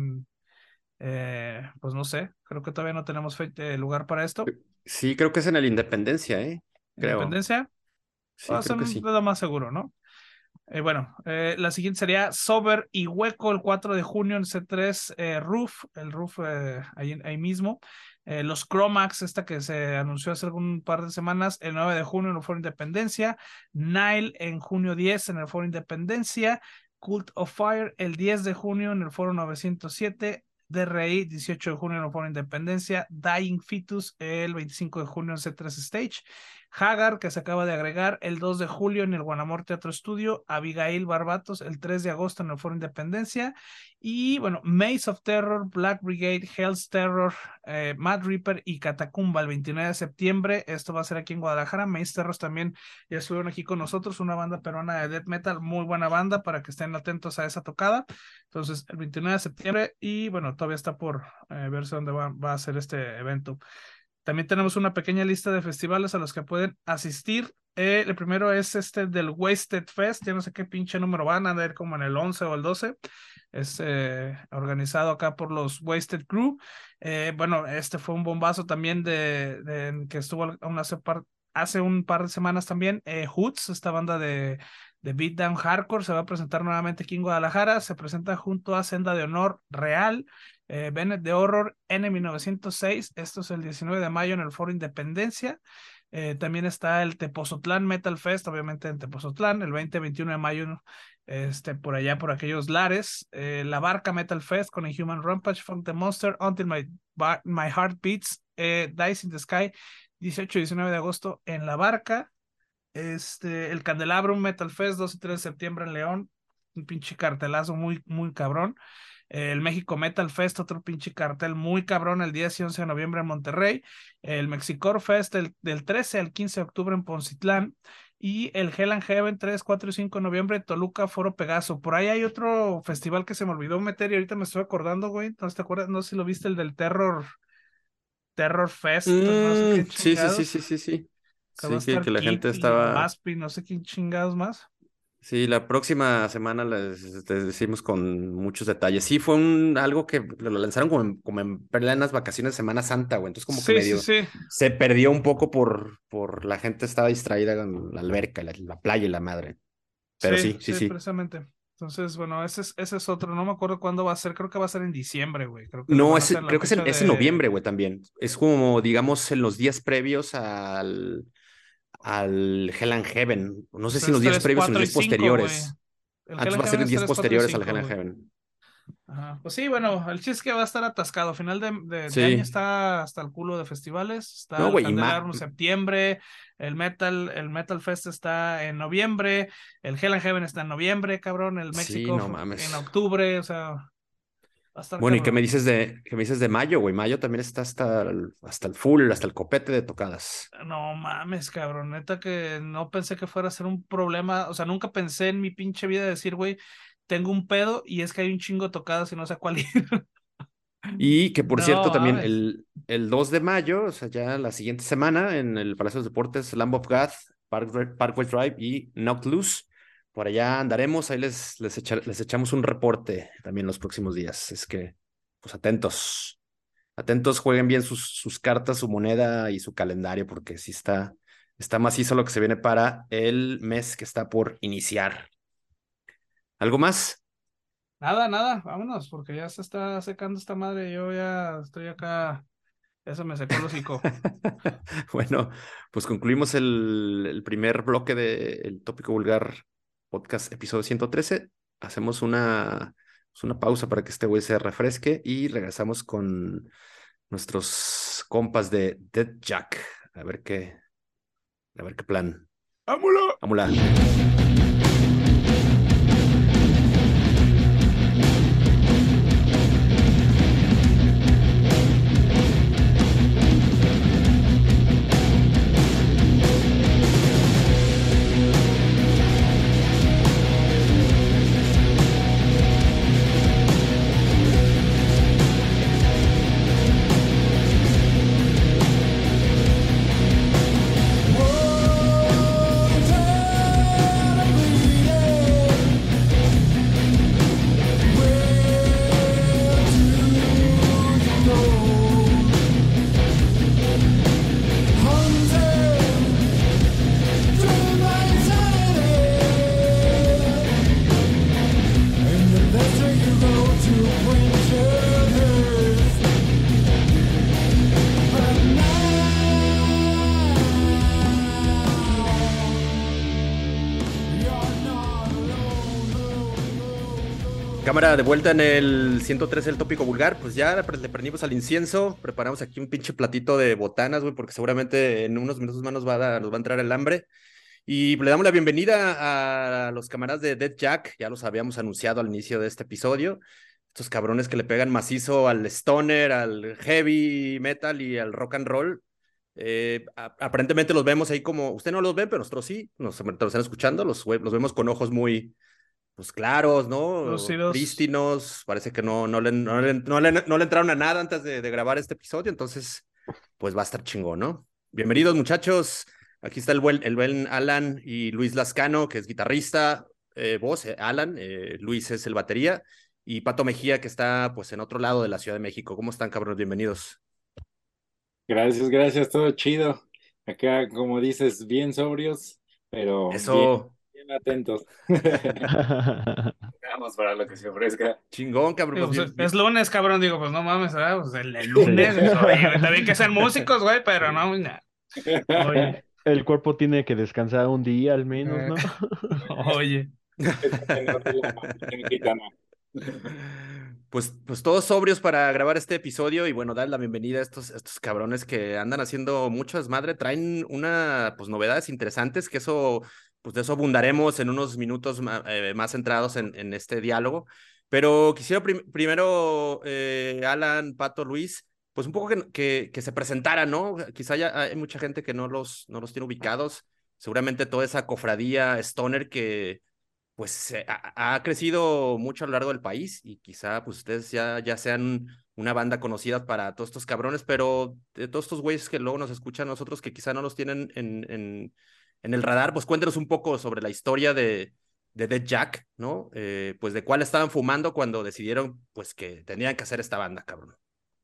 pues no sé, creo que todavía no tenemos lugar para esto. Sí, creo que es en el Independencia, creo. Independencia, va Sí, a ser creo que sí. nada más seguro, ¿no? Bueno, la siguiente sería Sober y Hueco el 4 de junio en C3 Roof, el Roof ahí mismo. Los Chromax, esta que se anunció hace algún par de semanas, el 9 de junio en el Foro Independencia. Nile en junio 10 en el Foro Independencia. Cult of Fire el 10 de junio en el Foro 907. DRI 18 de junio en el Foro Independencia. Dying Fetus el 25 de junio en C3 Stage. Hagar, que se acaba de agregar el 2 de julio en el Guanamor Teatro Estudio, Abigail Barbatos el 3 de agosto en el Foro Independencia, y bueno, Maze of Terror, Black Brigade, Hell's Terror, Mad Reaper y Catacumba el 29 de septiembre. Esto va a ser aquí en Guadalajara. Maze Terror también ya estuvieron aquí con nosotros, una banda peruana de death metal, muy buena banda para que estén atentos a esa tocada. Entonces, el 29 de septiembre, y bueno, todavía está por verse dónde va a ser este evento. También tenemos una pequeña lista de festivales a los que pueden asistir. El primero es este del Wasted Fest, ya no sé qué pinche número van a ver, como en el 11 o el 12. Es organizado acá por los Wasted Crew. Bueno, este fue un bombazo también que estuvo hace un par de semanas también. Hoods, esta banda de Beatdown Hardcore, se va a presentar nuevamente aquí en Guadalajara. Se presenta junto a Senda de Honor, Real, Bennett de Horror, N1906. Esto es el 19 de mayo en el Foro Independencia. También está el Tepozotlán Metal Fest, obviamente en Tepozotlán, el 20-21 de mayo, por allá, por aquellos lares. La Barca Metal Fest con Inhuman Rampage, Funk the Monster, Until My Heart Beats, Dice in the Sky, 18-19 de agosto en La Barca. El Candelabrum Metal Fest, 2 y 3 de septiembre en León, un pinche cartelazo muy, muy cabrón. El México Metal Fest, otro pinche cartel muy cabrón, el 10 y 11 de noviembre en Monterrey. El Mexicor Fest del 13 al 15 de octubre en Poncitlán. Y el Hell and Heaven 3, 4 y 5 de noviembre, Toluca, Foro Pegaso. Por ahí hay otro festival que se me olvidó meter y ahorita me estoy acordando, güey. ¿No te acuerdas? No sé si lo viste, el del Terror Fest, no sé qué Sí, chingados. sí. Que va a Sí, estar que la gente Kitty, estaba... Wasp y no sé quién chingados más. Sí, la próxima semana les decimos con muchos detalles. Sí, fue algo que lo lanzaron como en plenas vacaciones de Semana Santa, güey. Entonces como que medio Sí. se perdió un poco por la gente estaba distraída con la alberca, la playa y la madre. Pero sí. Precisamente. Entonces, bueno, ese es otro. No me acuerdo cuándo va a ser. Creo que va a ser en diciembre, güey. Creo que lo No, van a hacer en la creo que es fecha es en noviembre, güey, también. Es como, digamos, en los días previos al Hell and Heaven. No sé Pues si en los es días 3, previos o en 4 los y días 5, güey. posteriores. El Antes Hell va and a ser Heaven en es días 3, 4 y posteriores al 5, Hell and güey. Heaven. Ajá. Pues sí, bueno, el chiste es que va a estar atascado. Final de año Sí. está hasta el culo de festivales. Está No, el güey, Candelabro en septiembre, el Metal Fest está en noviembre, el Hell and Heaven está en noviembre, cabrón, el Sí, México no en mames. octubre, o sea, va a estar Bueno, ¿y qué me cabrón. dices de mayo, güey? Mayo también está hasta el full, hasta el copete de tocadas. No mames, cabrón, neta que no pensé que fuera a ser un problema, o sea, nunca pensé en mi pinche vida decir, güey, tengo un pedo y es que hay un chingo de tocadas y no sé a cuál ir. Y que por No cierto, también mames. el 2 de mayo, o sea, ya la siguiente semana, en el Palacio de los Deportes, Lamb of God, Parkway Drive y Knocked Loose. Por allá andaremos, ahí les echamos un reporte también los próximos días. Es que, pues atentos, jueguen bien sus cartas, su moneda y su calendario, porque sí está macizo lo que se viene para el mes que está por iniciar. ¿Algo más? Nada, vámonos, porque ya se está secando esta madre. Yo ya estoy acá, ya se me secó el hocico. Bueno, pues concluimos el primer bloque del Tópico Vulgar Podcast, episodio 113. Hacemos una pausa para que este güey se refresque y regresamos con nuestros compas de Dead Jack. A ver qué plan. ¡Vámonos! Vámonos. Whoa, Cámara, de vuelta en el 113 del tópico vulgar, pues ya le prendimos al incienso, preparamos aquí un pinche platito de botanas, güey, porque seguramente en unos minutos más nos va a entrar el hambre. Y le damos la bienvenida a los camaradas de Dead Jack, ya los habíamos anunciado al inicio de este episodio, estos cabrones que le pegan macizo al stoner, al heavy metal y al rock and roll. Aparentemente los vemos ahí como, usted no los ve, pero nosotros sí, nos están escuchando, los vemos con ojos muy pues claros, ¿no? Lucidos. Prístinos, parece que no le entraron a nada antes de grabar este episodio, entonces, pues va a estar chingón, ¿no? Bienvenidos, muchachos. Aquí está el buen Alan y Luis Lascano, que es guitarrista, voz, Alan, Luis es el batería, y Pato Mejía, que está, pues, en otro lado de la Ciudad de México. ¿Cómo están, cabrones? Bienvenidos. Gracias, gracias, todo chido. Acá, como dices, bien sobrios, pero bien, Eso, bien atentos. Vamos para lo que se ofrezca. chingón, cabrón, Digo, pues pues, bien, es bien. lunes, cabrón. Digo, pues no mames, ¿verdad? Pues el Sí. lunes. Pues, oye, güey, también que sean músicos, güey, pero no, nah. Oye, El cuerpo tiene que descansar un día al menos, eh, ¿no? oye. Esta que no te la maten, gitana. Pues todos sobrios para grabar este episodio y bueno, dar la bienvenida a estos cabrones que andan haciendo mucho desmadre, traen pues novedades interesantes, que pues de eso abundaremos en unos minutos más centrados en este diálogo, pero quisiera primero, Alan, Pato, Luis, pues un poco que se presentaran, ¿no? Quizá hay mucha gente que no los tiene ubicados, seguramente toda esa cofradía stoner que pues ha crecido mucho a lo largo del país y quizá pues ustedes ya sean una banda conocida para todos estos cabrones, pero de todos estos güeyes que luego nos escuchan a nosotros que quizá no los tienen en el radar, pues cuéntenos un poco sobre la historia de Dead Jack, ¿no? Pues de cuál estaban fumando cuando decidieron pues que tenían que hacer esta banda, cabrón.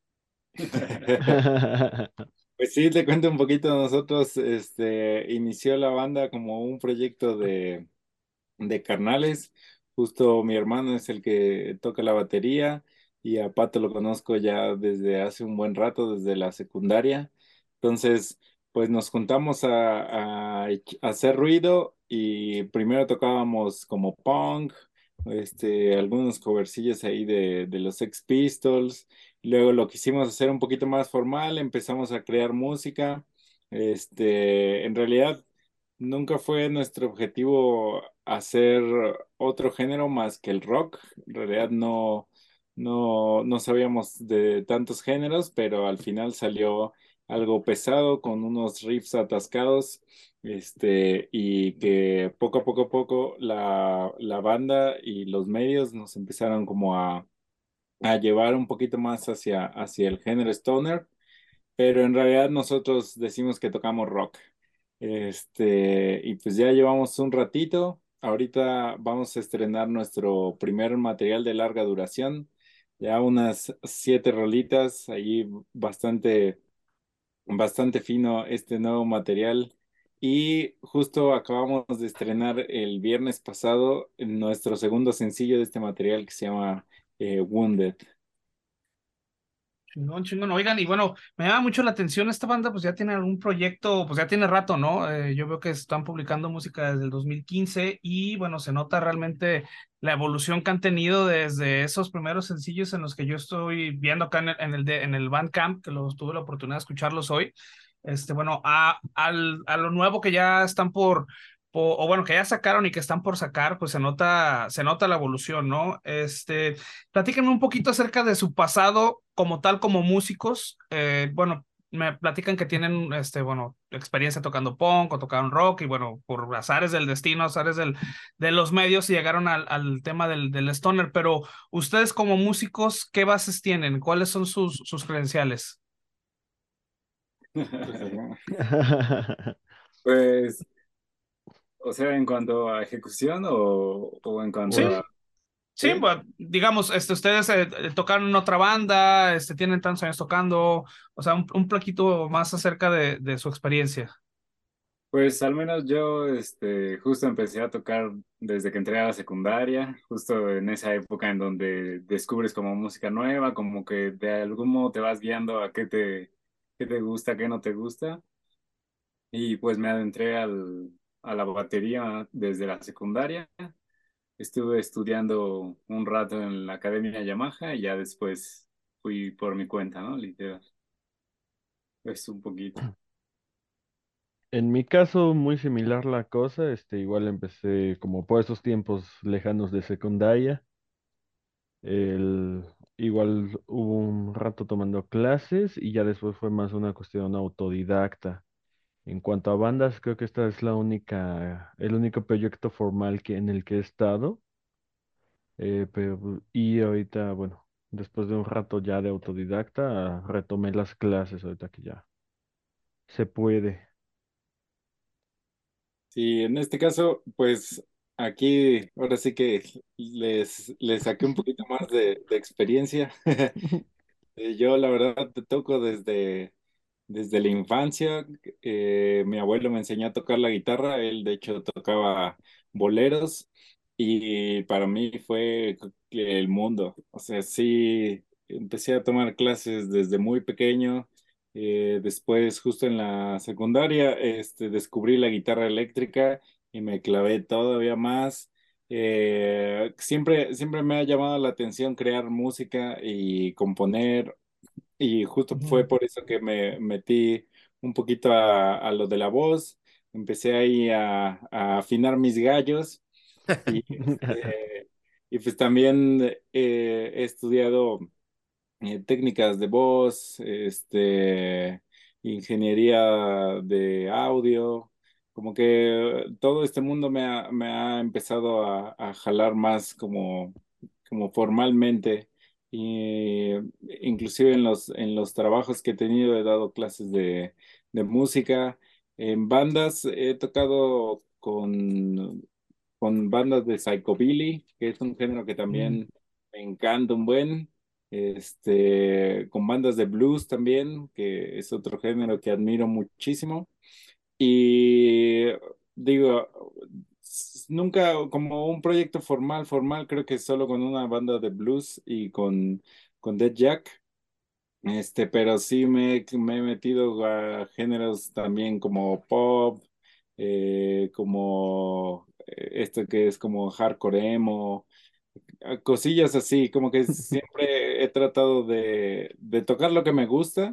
Pues sí, te cuento un poquito. Nosotros, inició la banda como un proyecto de carnales. Justo mi hermano es el que toca la batería y a Pato lo conozco ya desde hace un buen rato, desde la secundaria. Entonces, pues nos juntamos a hacer ruido y primero tocábamos como punk, algunos covercillos ahí de los Sex Pistols. Luego lo quisimos hacer un poquito más formal, empezamos a crear música. En realidad nunca fue nuestro objetivo hacer otro género más que el rock. En realidad no sabíamos de tantos géneros, pero al final salió algo pesado con unos riffs atascados, y que poco a poco la banda y los medios nos empezaron como a llevar un poquito más hacia el género stoner, pero en realidad nosotros decimos que tocamos rock. Y pues ya llevamos un ratito. Ahorita vamos a estrenar nuestro primer material de larga duración, ya unas 7 rolitas, ahí bastante fino este nuevo material. Y justo acabamos de estrenar el viernes pasado nuestro segundo sencillo de este material que se llama Wounded. Chingón, chingón. Oigan, y bueno, me llama mucho la atención esta banda, pues ya tiene algún proyecto, pues ya tiene rato, ¿no? Yo veo que están publicando música desde el 2015 y bueno, se nota realmente la evolución que han tenido desde esos primeros sencillos en los que yo estoy viendo acá en el Bandcamp, que tuve la oportunidad de escucharlos hoy. Bueno, a lo nuevo que ya están o bueno, que ya sacaron y que están por sacar, pues se nota la evolución, ¿no? Platíquenme un poquito acerca de su pasado como tal, como músicos. Bueno, me platican que tienen, bueno, experiencia tocando punk o tocaron rock y bueno, por azares del destino, azares de los medios llegaron al tema del stoner, pero ustedes como músicos, ¿qué bases tienen? ¿Cuáles son sus credenciales? Pues, o sea, en cuanto a ejecución o en cuanto Sí, a... sí, Sí, pues, digamos, ustedes tocaron en otra banda, tienen tantos años tocando, o sea, un plaquito más acerca de su experiencia. pues al menos yo, justo empecé a tocar desde que entré a la secundaria, justo en esa época en donde descubres como música nueva, como que de algún modo te vas guiando a qué te gusta, qué no te gusta. Y pues me adentré a la batería desde la secundaria. estuve estudiando un rato en la Academia Yamaha y ya después fui por mi cuenta, ¿no? Literal. Es un poquito. En mi caso, muy similar la cosa, igual empecé como por esos tiempos lejanos de secundaria. El, igual hubo un rato tomando clases y ya después fue más una cuestión autodidacta. En cuanto a bandas, creo que esta es el único proyecto formal en el que he estado. Y ahorita, bueno, después de un rato ya de autodidacta, retomé las clases ahorita que ya se puede. Sí, en este caso, pues aquí ahora sí que les saqué un poquito más de experiencia. Yo la verdad te toco desde la infancia. Mi abuelo me enseñó a tocar la guitarra, él de hecho tocaba boleros y para mí fue el mundo. O sea, sí, empecé a tomar clases desde muy pequeño. Después, justo en la secundaria, descubrí la guitarra eléctrica y me clavé todavía más. Siempre me ha llamado la atención crear música y componer y justo fue Ujú. por eso que me metí un poquito a lo de la voz. Empecé ahí a afinar mis gallos y, y pues también he estudiado técnicas de voz, ingeniería de audio, como que todo este mundo me ha empezado a jalar más como formalmente. Y inclusive en los trabajos que he tenido he dado clases de música. En bandas he tocado con bandas de psychobilly, que es un género que Mm. también me encanta un buen con bandas de blues también, que es otro género que admiro muchísimo. Y digo, nunca como un proyecto formal, creo que solo con una banda de blues y con Dead Jack. Pero sí me he metido a géneros también como pop, como esto que es como hardcore emo, cosillas así, como que siempre he tratado de tocar lo que me gusta,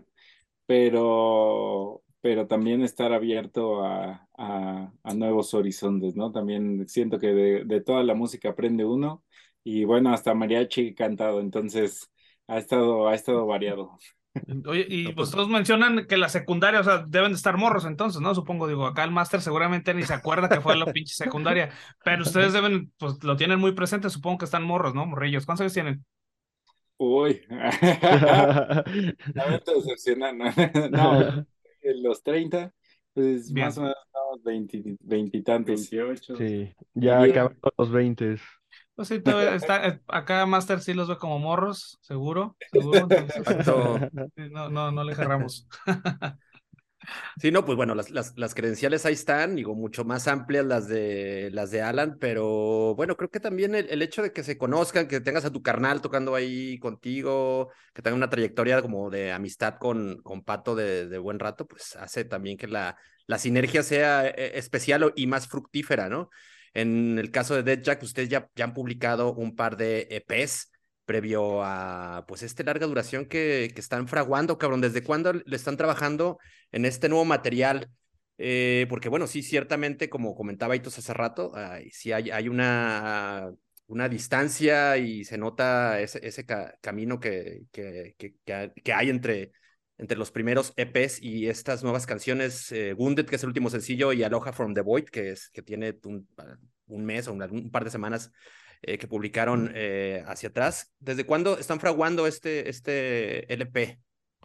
pero también estar abierto a nuevos horizontes, ¿no? También siento que de toda la música aprende uno y bueno, hasta mariachi he cantado, entonces ha estado variado. Oye, y No, pues pues todos mencionan que la secundaria, o sea, deben de estar morros entonces, ¿no? Supongo, digo, acá el máster seguramente ni se acuerda que fue la pinche secundaria, pero ustedes deben, pues lo tienen muy presente, supongo que están morros, ¿no? Morrillos. ¿Cuántos años tienen? Uy, lamento decepcionar, ¿no? No, en los 30 pues más Bien. o menos estamos 20, veintitantos. 28. Sí, ya Y acabando los 20. Pues sí, todavía está, acá máster sí los ve como morros, seguro, seguro, entonces, exacto. sí, no, no, no le cerramos. Sí, no, pues bueno, las credenciales ahí están, digo, mucho más amplias las de Alan, pero bueno, creo que también el hecho de que se conozcan, que tengas a tu carnal tocando ahí contigo, que tenga una trayectoria como de amistad con Pato de buen rato, pues hace también que la sinergia sea especial y más fructífera, ¿no? En el caso de Dead Jack, ustedes ya han publicado un par de EPs previo a pues larga duración que están fraguando, cabrón. ¿Desde cuándo le están trabajando en este nuevo material? Porque bueno, sí, ciertamente, como comentaba Itos hace rato, sí hay una distancia y se nota ese camino que hay entre los primeros EPs y estas nuevas canciones, Wounded, que es el último sencillo, y Aloha from the Void, que tiene un mes o un par de semanas que publicaron hacia atrás. ¿Desde cuándo están fraguando este LP?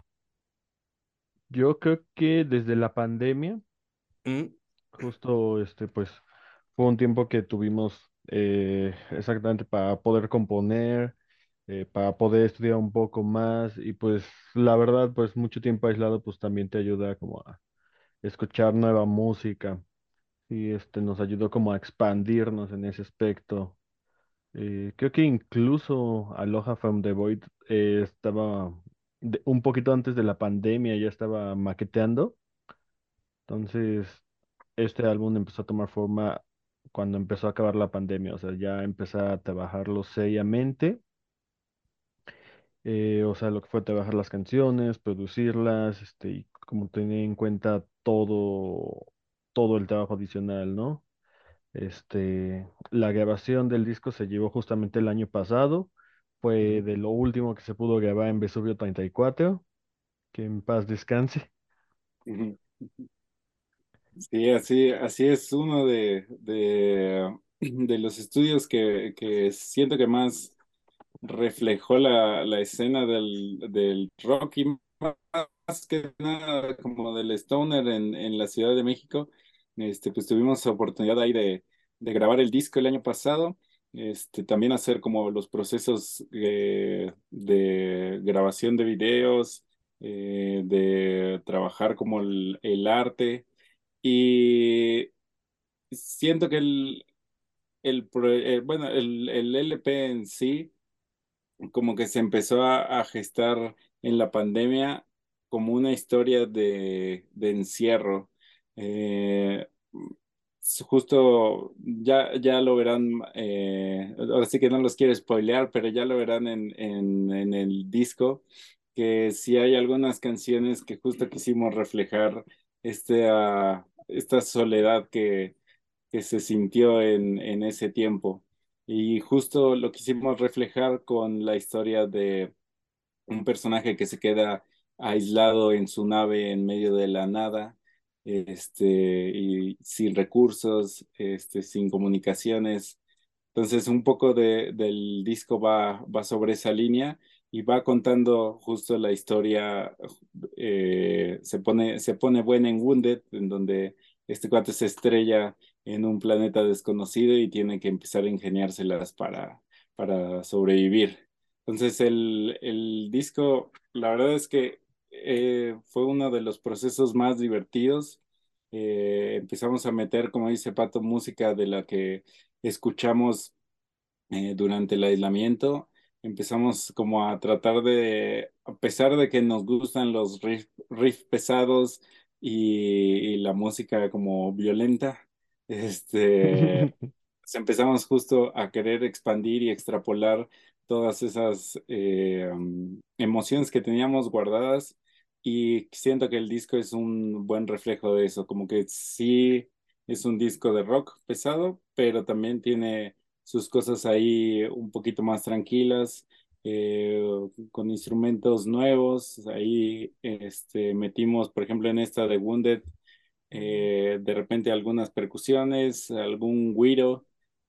Yo creo que desde la pandemia, Mm. justo pues fue un tiempo que tuvimos exactamente para poder componer, para poder estudiar un poco más y pues la verdad pues mucho tiempo aislado pues también te ayuda como a escuchar nueva música y nos ayudó como a expandirnos en ese aspecto. Creo que incluso Aloha from the Void estaba un poquito antes de la pandemia, ya estaba maqueteando. Entonces, este álbum empezó a tomar forma cuando empezó a acabar la pandemia, o sea, ya empecé a trabajarlo seriamente, o sea, lo que fue trabajar las canciones, producirlas, y como tener en cuenta todo el trabajo adicional, ¿no? La grabación del disco se llevó justamente el año pasado, fue Ujú. de lo último que se pudo grabar en Vesubio 34, que en paz descanse. Ujú. Sí, así es uno de los estudios que siento que más reflejó la escena del rock y más que nada como del stoner en la Ciudad de México. Pues tuvimos oportunidad ahí de grabar el disco el año pasado, también hacer como los procesos de grabación de videos, de trabajar como el arte y siento que bueno, el LP en sí como que se empezó a gestar en la pandemia como una historia de encierro. Eh, Justo ya lo verán, ahora sí que no los quiero spoilear, pero ya lo verán en el disco, que sí hay algunas canciones que justo quisimos reflejar esta soledad que se sintió en ese tiempo. Y justo lo quisimos reflejar con la historia de un personaje que se queda aislado en su nave en medio de la nada, y sin recursos, sin comunicaciones. Entonces, un poco del disco va sobre esa línea y va contando justo la historia. Se pone buena en Wounded, en donde este cuate se estrella en un planeta desconocido y tiene que empezar a ingeniárselas para sobrevivir. Entonces, el disco, la verdad es que fue uno de los procesos más divertidos. Empezamos a meter, como dice Pato, música de la que escuchamos durante el aislamiento. Empezamos como a tratar a pesar de que nos gustan los riff pesados y la música como violenta, pues empezamos justo a querer expandir y extrapolar todas esas emociones que teníamos guardadas y siento que el disco es un buen reflejo de eso, como que sí es un disco de rock pesado, pero también tiene sus cosas ahí un poquito más tranquilas, eh, con instrumentos nuevos. Ahí metimos, por ejemplo, en esta de Wounded, de repente algunas percusiones, algún güiro.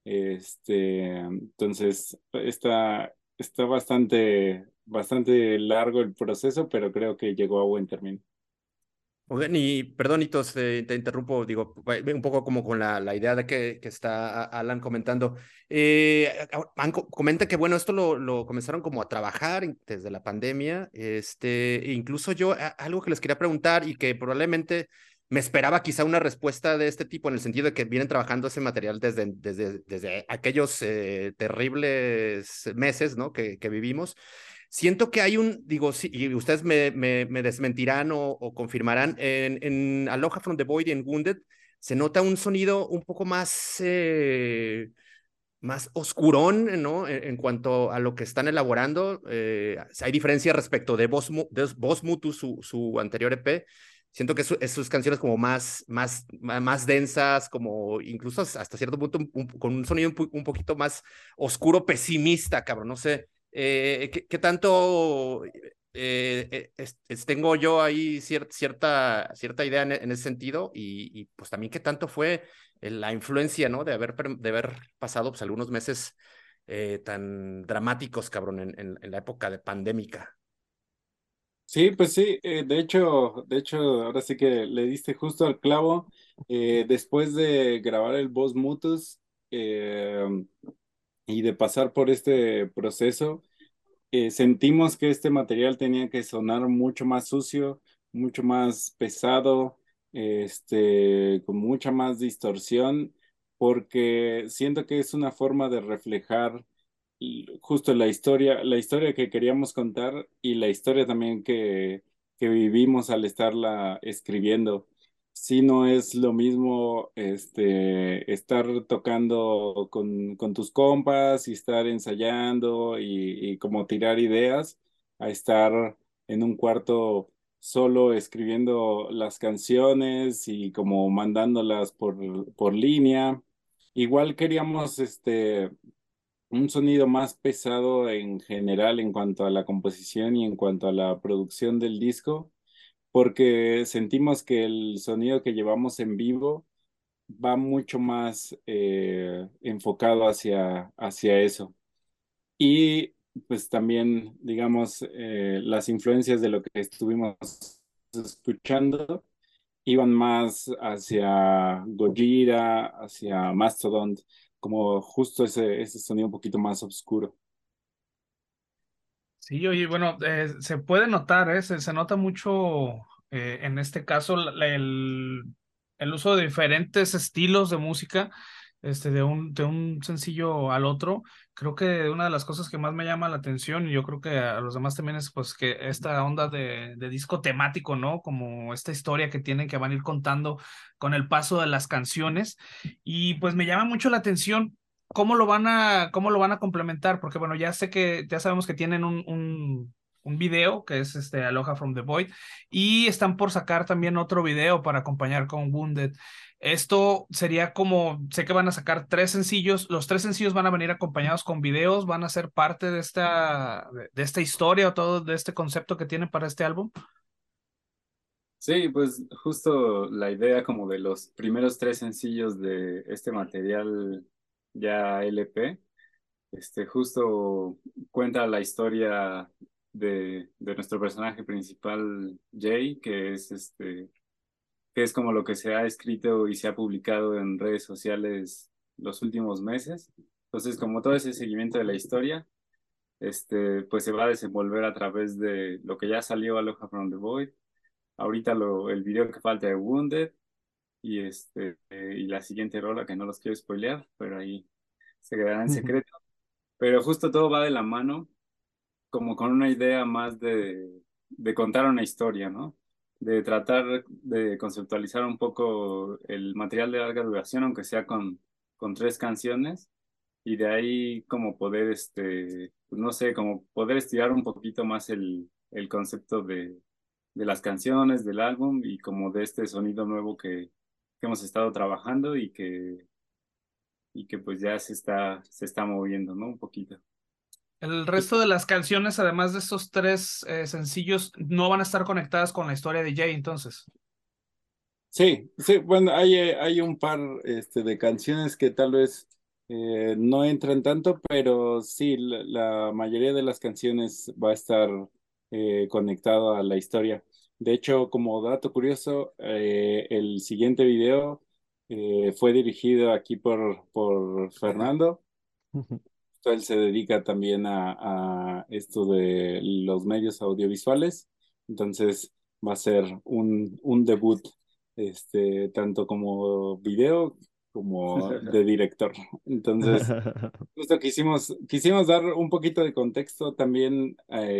Entonces, está bastante largo el proceso, pero creo que llegó a buen término. Oigan, y perdonitos, te interrumpo, digo, un poco como con la idea de que está Alan comentando. Comenta que, bueno, esto lo comenzaron como a trabajar desde la pandemia. Incluso yo, algo que les quería preguntar y que probablemente me esperaba quizá una respuesta de este tipo, en el sentido de que vienen trabajando ese material desde aquellos terribles meses, ¿no? Que vivimos. Siento que hay digo, sí, y ustedes me desmentirán o confirmarán, en Aloha from the Void y en Wounded se nota un sonido un poco más oscurón, ¿no? En cuanto a lo que están elaborando. Hay diferencia respecto de Boss Mutu, su anterior EP. Siento que es sus canciones como más densas, como incluso hasta cierto punto con un sonido un poquito más oscuro, pesimista, cabrón. No sé, ¿qué tanto tengo yo ahí cierta idea en ese sentido? Y pues también qué tanto fue la influencia, ¿no? De haber pasado pues, algunos meses tan dramáticos, cabrón, en la época de pandémica. Sí, pues sí, de hecho, ahora sí que le diste justo al clavo. Después de grabar el Voz Mutus eh, y de pasar por este proceso, sentimos que este material tenía que sonar mucho más sucio, mucho más pesado, con mucha más distorsión, porque siento que es una forma de reflejar justo la historia que queríamos contar y la historia también que vivimos al estarla escribiendo. sí no es lo mismo estar tocando con tus compas y estar ensayando y como tirar ideas a estar en un cuarto solo escribiendo las canciones y como mandándolas por línea. Igual queríamos un sonido más pesado en general en cuanto a la composición y en cuanto a la producción del disco, porque sentimos que el sonido que llevamos en vivo va mucho más enfocado hacia eso. Y pues también, digamos, las influencias de lo que estuvimos escuchando iban más hacia Gojira, hacia Mastodon, como justo ese sonido un poquito más oscuro. Sí, oye, bueno, se puede notar, se nota mucho en este caso el uso de diferentes estilos de música, de un sencillo al otro. Creo que una de las cosas que más me llama la atención, y yo creo que a los demás también es pues que esta onda de disco temático, ¿no? Como esta historia que tienen que van a ir contando con el paso de las canciones. Y pues me llama mucho la atención cómo lo van a complementar, porque bueno, ya sabemos que tienen un video que es Aloha from the Void y están por sacar también otro video para acompañar con Wounded. Esto sería como, sé que van a sacar tres sencillos, los tres sencillos van a venir acompañados con videos, van a ser parte de esta historia o todo de este concepto que tienen para este álbum. Sí, pues justo la idea como de los primeros tres sencillos de este material ya LP, justo cuenta la historia de nuestro personaje principal, Jay, que es como lo que se ha escrito y se ha publicado en redes sociales los últimos meses. Entonces, como todo ese seguimiento de la historia, pues se va a desenvolver a través de lo que ya salió Aloha from the Void. Ahorita el video que falta de Wounded y la siguiente rola que no los quiero spoilear, pero ahí se quedará en secreto. Pero justo todo va de la mano, como con una idea más de contar una historia, ¿no? De tratar de conceptualizar un poco el material de larga duración, aunque sea con tres canciones, y de ahí como poder, pues no sé, como poder estirar un poquito más el concepto de las canciones, del álbum y como de este sonido nuevo que hemos estado trabajando y que pues ya se está moviendo, ¿no? Un poquito. El resto de las canciones, además de estos tres sencillos, no van a estar conectadas con la historia de Jay, entonces. Sí, sí, bueno, hay un par de canciones que tal vez no entran tanto, pero sí, la mayoría de las canciones va a estar conectado a la historia. De hecho, como dato curioso, el siguiente video fue dirigido aquí por Fernando. Él se dedica también a esto de los medios audiovisuales, entonces va a ser un debut, tanto como video como de director. Entonces, justo quisimos dar un poquito de contexto también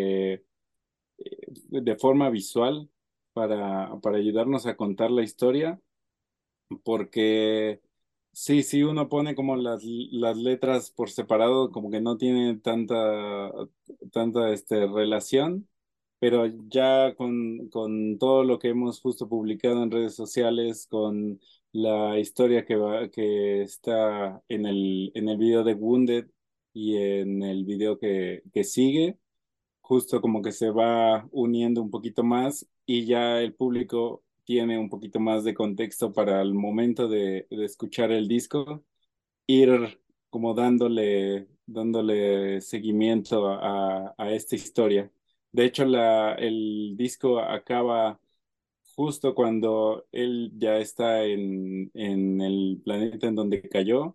de forma visual para ayudarnos a contar la historia porque sí, uno pone como las letras por separado, como que no tiene tanta relación, pero ya con todo lo que hemos justo publicado en redes sociales, con la historia que está en el video de Wounded y en el video que sigue justo como que se va uniendo un poquito más y ya el público tiene un poquito más de contexto para el momento de escuchar el disco, ir como dándole seguimiento a esta historia. De hecho, el disco acaba justo cuando él ya está en el planeta en donde cayó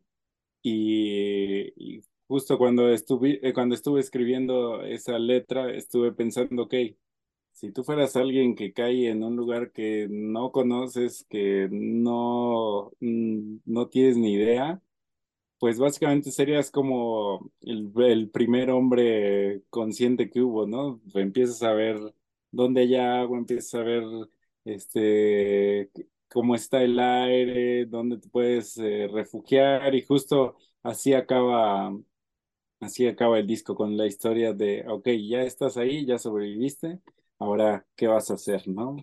y justo cuando estuve escribiendo esa letra, estuve pensando, ok, si tú fueras alguien que cae en un lugar que no conoces, que no tienes ni idea, pues básicamente serías como el primer hombre consciente que hubo, ¿no? Empiezas a ver dónde hay agua, empiezas a ver este, cómo está el aire, dónde te puedes refugiar y justo así acaba el disco con la historia de, ok, ya estás ahí, ya sobreviviste, ahora, ¿qué vas a hacer, no?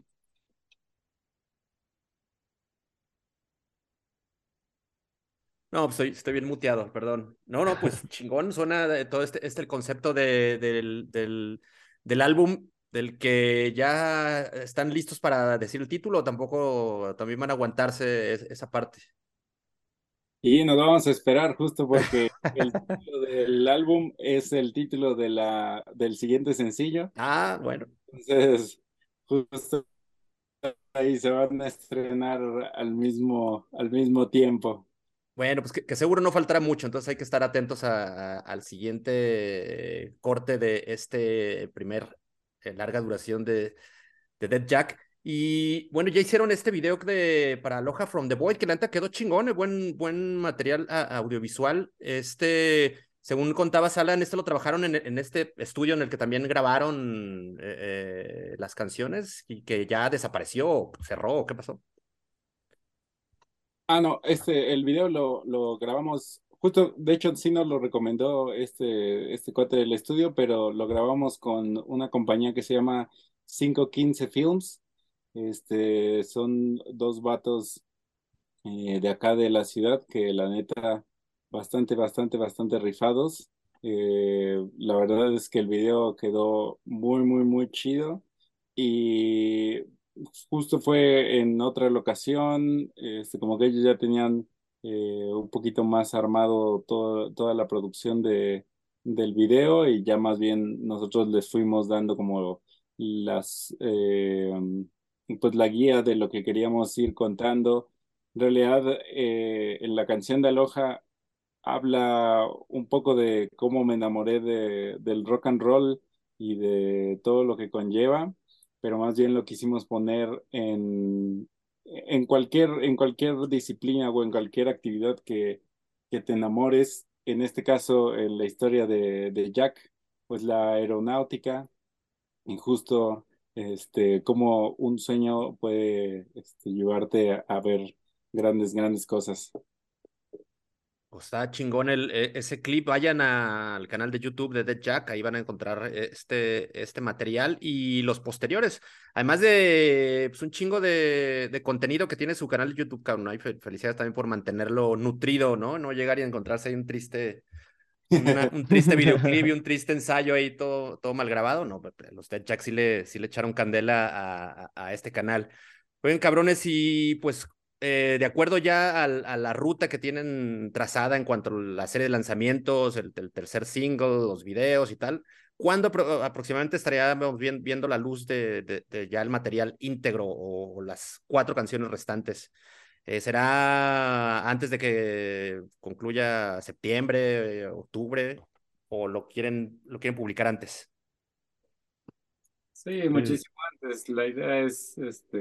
No, pues estoy bien muteado, perdón. No, no, pues chingón, suena todo el concepto del álbum del que ya están listos para decir el título, o tampoco también van a aguantarse esa parte. Y nos vamos a esperar justo porque el título del álbum es el título del siguiente sencillo. Ah, bueno. Entonces, justo ahí se van a estrenar al mismo tiempo. Bueno, pues que seguro no faltará mucho, entonces hay que estar atentos al siguiente corte de este primer larga duración de Dead Jack. Y bueno, ya hicieron este video para Aloha from the Void, que la neta quedó chingón, buen material audiovisual. Según contabas, Alan, lo trabajaron en este estudio en el que también grabaron las canciones y que ya desapareció, o cerró, ¿o qué pasó? Ah, no, el video lo grabamos, justo, de hecho sí nos lo recomendó este cuate del estudio, pero lo grabamos con una compañía que se llama 515 Films. Son dos vatos de acá de la ciudad que la neta bastante, bastante, bastante rifados. La verdad es que el video quedó muy, muy, muy chido y justo fue en otra locación, como que ellos ya tenían un poquito más armado toda la producción del video y ya más bien nosotros les fuimos dando como las, pues la guía de lo que queríamos ir contando. En realidad, en la canción de Aloha habla un poco de cómo me enamoré del rock and roll y de todo lo que conlleva, pero más bien lo quisimos poner en cualquier disciplina o en cualquier actividad que te enamores. En este caso, en la historia de Jack, pues la aeronáutica y justo cómo un sueño puede llevarte a ver grandes, grandes cosas. Pues está chingón ese clip. Vayan al canal de YouTube de Dead Jack, ahí van a encontrar este material y los posteriores. Además de pues, un chingo de contenido que tiene su canal de YouTube, cabrón. Hay felicidades también por mantenerlo nutrido, ¿no? No llegar y encontrarse ahí un triste videoclip y un triste ensayo ahí todo mal grabado. No, los Dead Jack sí le echaron candela a este canal. Oigan, cabrones, y pues de acuerdo ya a la ruta que tienen trazada en cuanto a la serie de lanzamientos, el tercer single, los videos y tal, ¿cuándo aproximadamente estaríamos viendo la luz de ya el material íntegro o las 4 canciones restantes? ¿Será antes de que concluya septiembre, octubre, o lo quieren publicar antes? Sí, Eh, muchísimo antes. La idea es,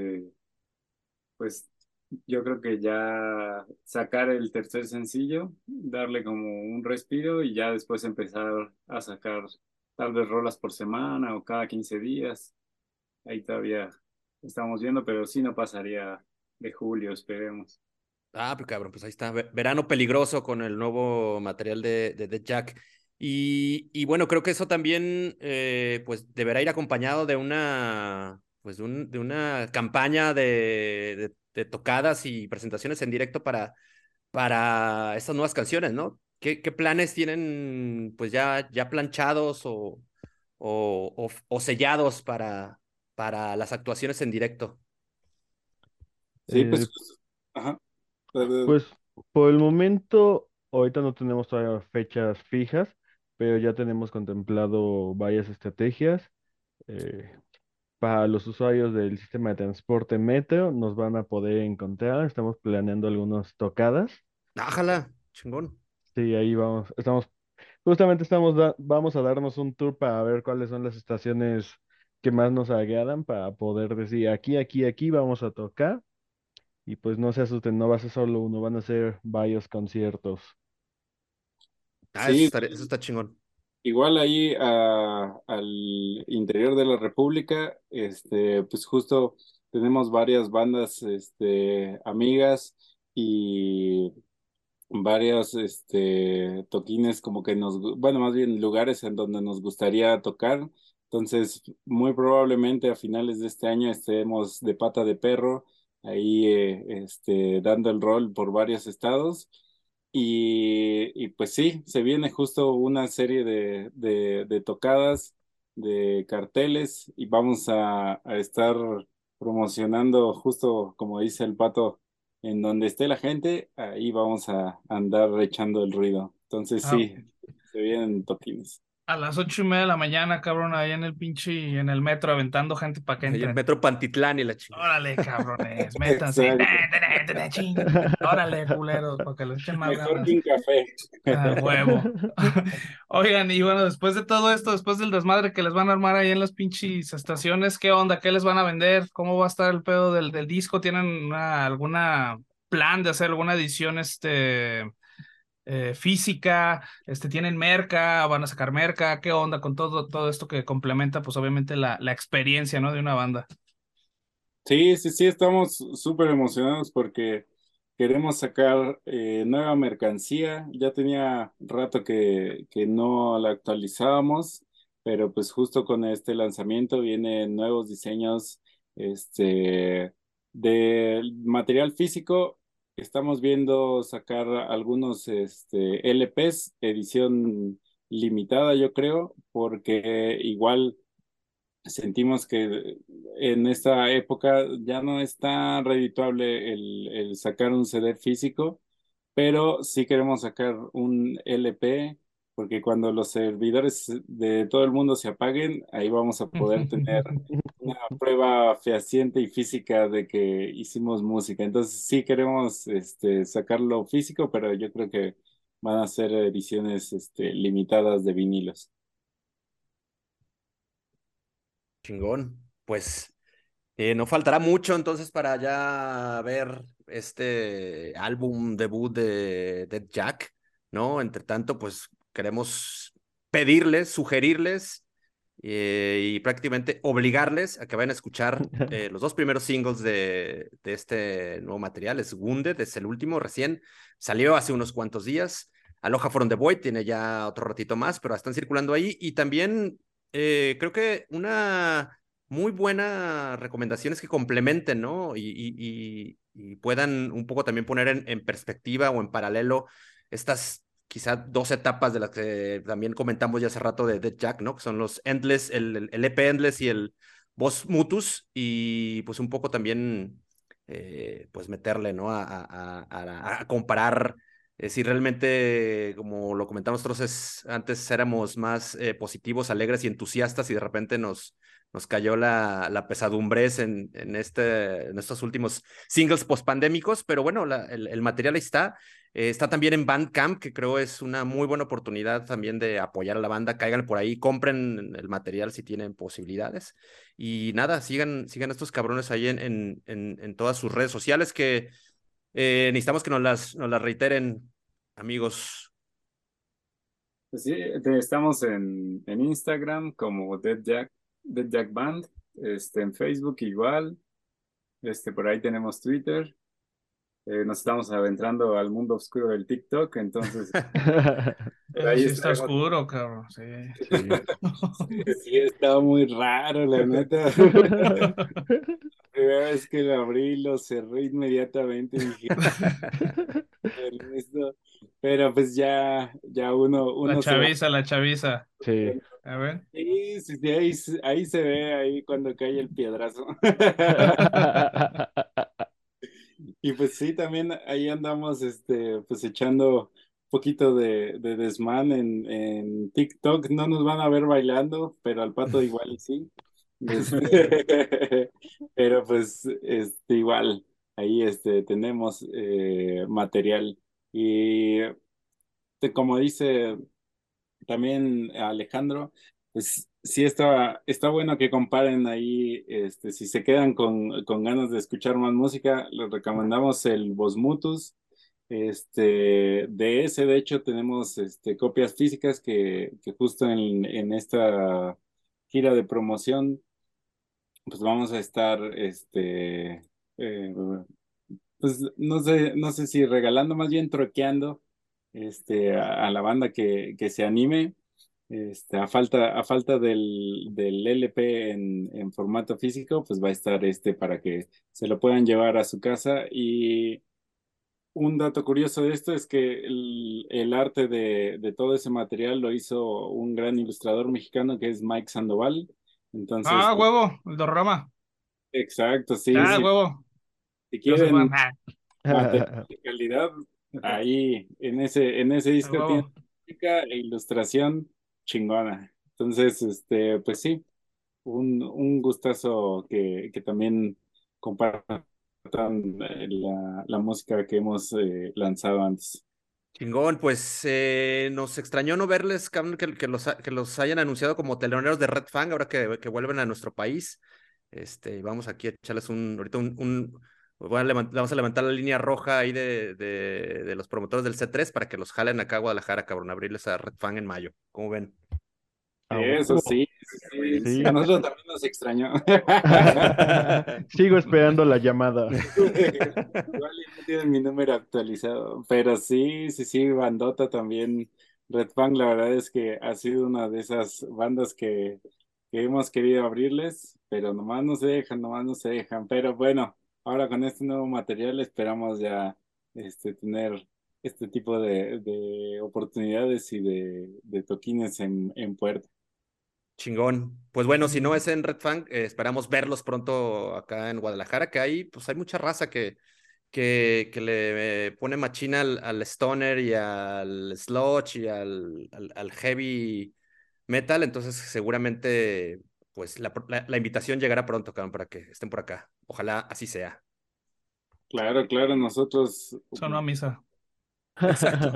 pues yo creo que ya sacar el tercer sencillo, darle como un respiro y ya después empezar a sacar tal vez rolas por semana o cada 15 días. Ahí todavía estamos viendo, pero sí no pasaría de julio, esperemos. Ah, pero cabrón, pues ahí está. Verano peligroso con el nuevo material de The Jack. Y bueno, creo que eso también pues deberá ir acompañado de una campaña de tocadas y presentaciones en directo para estas nuevas canciones, ¿no? ¿Qué planes tienen pues ya planchados o sellados para las actuaciones en directo? Sí, eh, pues, ajá. Eh, pues por el momento, ahorita no tenemos todavía fechas fijas, pero ya tenemos contemplado varias estrategias. eh, para los usuarios del sistema de transporte metro, nos van a poder encontrar. Estamos planeando algunas tocadas. Ájala, chingón. Sí, ahí vamos. Vamos a darnos un tour para ver cuáles son las estaciones que más nos agradan para poder decir aquí, aquí, aquí vamos a tocar. Y pues no se asusten, no va a ser solo uno, van a ser varios conciertos. Ah, eso sí, está, eso está chingón. igual ahí al interior de la República, pues justo tenemos varias bandas amigas y varios toquines como que bueno, más bien lugares en donde nos gustaría tocar. Entonces, muy probablemente a finales de este año estemos de Pata de Perro ahí dando el rol por varios estados. Y pues sí, se viene justo una serie de tocadas, de carteles y vamos a estar promocionando justo como dice el Pato en donde esté la gente, ahí vamos a andar echando el ruido. Entonces Ah, sí, se vienen toquines. a las 8:30 de la mañana, cabrón, ahí en el pinche, en el metro, aventando gente para que Ahí el entren. Metro Pantitlán y la chingada. Órale, cabrones, métanse. Exacto. Órale, culeros, para que le echen más Mejor ganas. que un café. A huevo. Oigan, y bueno, después de todo esto, después del desmadre que les van a armar ahí en las pinches estaciones, ¿qué onda? ¿Qué les van a vender? ¿Cómo va a estar el pedo del disco? ¿Tienen alguna plan de hacer alguna edición física? ¿Tienen merca? ¿Van a sacar merca? ¿Qué onda con todo esto que complementa, pues obviamente la experiencia, ¿no? De una banda. Sí, sí, sí, estamos súper emocionados porque queremos sacar nueva mercancía. Ya tenía rato que no la actualizábamos, pero pues justo con este lanzamiento vienen nuevos diseños de material físico. Estamos viendo sacar algunos LPs, edición limitada, yo creo, porque igual sentimos que en esta época ya no está redituable el sacar un CD físico, pero sí queremos sacar un LP, porque cuando los servidores de todo el mundo se apaguen, ahí vamos a poder tener una prueba fehaciente y física de que hicimos música. Entonces sí queremos sacarlo físico, pero yo creo que van a ser ediciones limitadas de vinilos. Chingón. Pues no faltará mucho entonces para ya ver este álbum debut de Dead Jack, ¿no? Entre tanto, pues queremos pedirles, sugerirles y prácticamente obligarles a que vayan a escuchar los dos primeros singles de este nuevo material. Es Wounded, es el último, recién salió hace unos cuantos días. Aloha from the Void tiene ya otro ratito más, pero están circulando ahí. Y también creo que una muy buena recomendación es que complementen, ¿no? Y puedan un poco también poner en perspectiva o en paralelo estas quizá dos etapas de las que también comentamos ya hace rato de Dead Jack, ¿no? Que son los Endless, el EP Endless y el Boss Mutus, y pues un poco también, pues meterle, ¿no? A comparar si realmente, como lo comentamos nosotros, antes éramos más positivos, alegres y entusiastas y de repente nos cayó la pesadumbrez en estos últimos singles pospandémicos, pero bueno, el material ahí está. Está también en Bandcamp, que creo es una muy buena oportunidad también de apoyar a la banda. Caigan por ahí, compren el material si tienen posibilidades. Y nada, sigan a estos cabrones ahí en todas sus redes sociales que necesitamos que nos las reiteren, amigos. Pues sí, estamos en Instagram como Dead Jack Band, en Facebook igual, por ahí tenemos Twitter. Nos estamos adentrando al mundo oscuro del TikTok, entonces por Eso ahí sí está estaremos. oscuro, cabrón. Sí. Sí. Sí, sí, estaba muy raro, la neta. Primera vez que lo abrí, lo cerré inmediatamente y dije, "Ernesto", pero pues ya La uno se va. chaviza, la chaviza. Sí. A ver. Sí, sí, sí, ahí se ve, ahí cuando cae el piedrazo. Y pues sí, también ahí andamos, pues echando un poquito de desmán en TikTok. No nos van a ver bailando, pero al pato igual y sí. Pero pues, igual, ahí, tenemos material. Y como dice también Alejandro, pues sí está bueno que comparen ahí, si se quedan con ganas de escuchar más música, les recomendamos el Bosmutus. De ese, de hecho, tenemos copias físicas que justo en esta gira de promoción pues vamos a estar, pues no sé si regalando, más bien troqueando, a la banda que se anime, a falta del LP en formato físico, pues va a estar para que se lo puedan llevar a su casa. Y un dato curioso de esto es que el arte de todo ese material lo hizo un gran ilustrador mexicano que es Mike Sandoval. Entonces, Ah, pues, huevo, el Dorrama. exacto, sí, Ah, sí. huevo. Si Yo soy fan. quieren material de calidad, ahí en ese A disco tiene huevo. música e ilustración chingona. Entonces, pues sí, un gustazo que también compartan la música que hemos lanzado antes. Chingón, pues nos extrañó no verles, cabrón, que los hayan anunciado como teloneros de Red Fang ahora que vuelven a nuestro país. Vamos aquí a echarles ahorita vamos a levantar la línea roja ahí de los promotores del C3 para que los jalen acá a Guadalajara, cabrón, abrirles a Red Fang en mayo. ¿Cómo ven? A Eso huevo. sí, sí, sí, a Sí. nosotros también nos extrañó. Sigo esperando la llamada. Igual y no tienen mi número actualizado, pero sí, sí, sí, bandota también. Red Fang, la verdad es que ha sido una de esas bandas que hemos querido abrirles, pero nomás no se dejan. Pero bueno, ahora con este nuevo material esperamos ya tener este tipo de oportunidades y de toquines en puerta. Chingón. Pues bueno, si no Mm. es en Red Fang, esperamos verlos pronto acá en Guadalajara, que ahí pues hay mucha raza que le pone machina al stoner y al sludge y al heavy metal, entonces seguramente pues la invitación llegará pronto, cabrón, para que estén por acá. Ojalá así sea. Claro, claro, nosotros Sonó a misa. Exacto.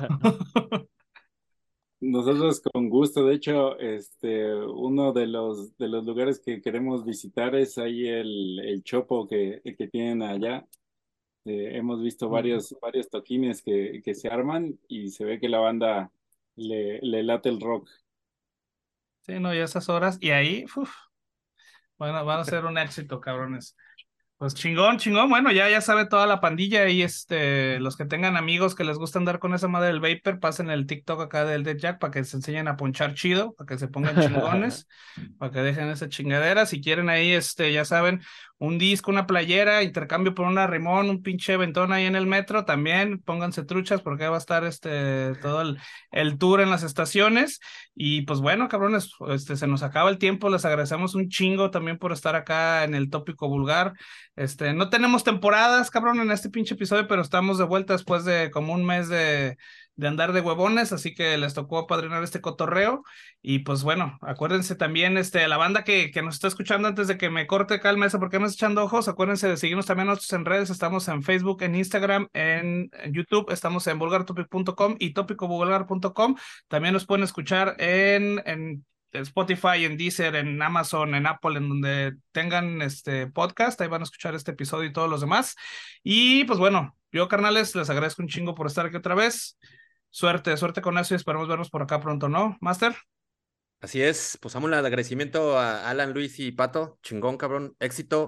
Nosotros con gusto, de hecho, uno de los lugares que queremos visitar es ahí el Chopo que tienen allá. Hemos visto varios toquines que se arman y se ve que la banda le late el rock. Sí, no, y esas horas. Y ahí, uf, van a ser un éxito, cabrones. Pues chingón, chingón. Bueno, ya sabe toda la pandilla y los que tengan amigos que les gusta andar con esa madre del vapor, pasen el TikTok acá del Dead Jack para que se enseñen a ponchar chido, para que se pongan chingones, para que dejen esa chingadera. Si quieren ahí, ya saben, un disco, una playera, intercambio por una rimón, un pinche ventón ahí en el metro, también pónganse truchas porque va a estar todo el tour en las estaciones. Y pues bueno, cabrones, se nos acaba el tiempo. Les agradecemos un chingo también por estar acá en el Tópico Vulgar. No tenemos temporadas, cabrón, en este pinche episodio, pero estamos de vuelta después de como un mes de andar de huevones, así que les tocó apadrinar este cotorreo. Y pues bueno, acuérdense también, la banda que nos está escuchando antes de que me corte calma eso, porque me estás echando ojos, acuérdense de seguirnos también nosotros en redes, estamos en Facebook, en Instagram, en YouTube, estamos en vulgartopic.com y topicovulgar.com. También nos pueden escuchar en Spotify, en Deezer, en Amazon, en Apple, en donde tengan este podcast, ahí van a escuchar este episodio y todos los demás. Y pues bueno, yo carnales, les agradezco un chingo por estar aquí otra vez. Suerte con eso y esperamos vernos por acá pronto, ¿no, Master? Así es, pues damos el agradecimiento a Alan, Luis y Pato. Chingón, cabrón. Éxito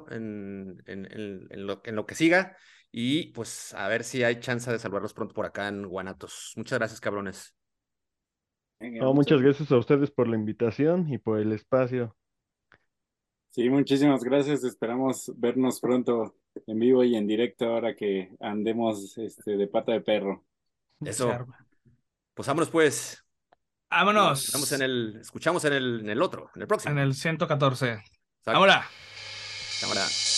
en lo que siga. Y pues a ver si hay chance de salvarlos pronto por acá en Guanatos. Muchas gracias, cabrones. Venga, No, muchas gracias a ustedes por la invitación y por el espacio. Sí, muchísimas gracias. Esperamos vernos pronto en vivo y en directo ahora que andemos de pata de perro. Se Eso. arma. Pues vámonos pues. Nos escuchamos Vámonos escuchamos en el otro, en el en próximo. el 114. Exacto. Ahora. Cámara.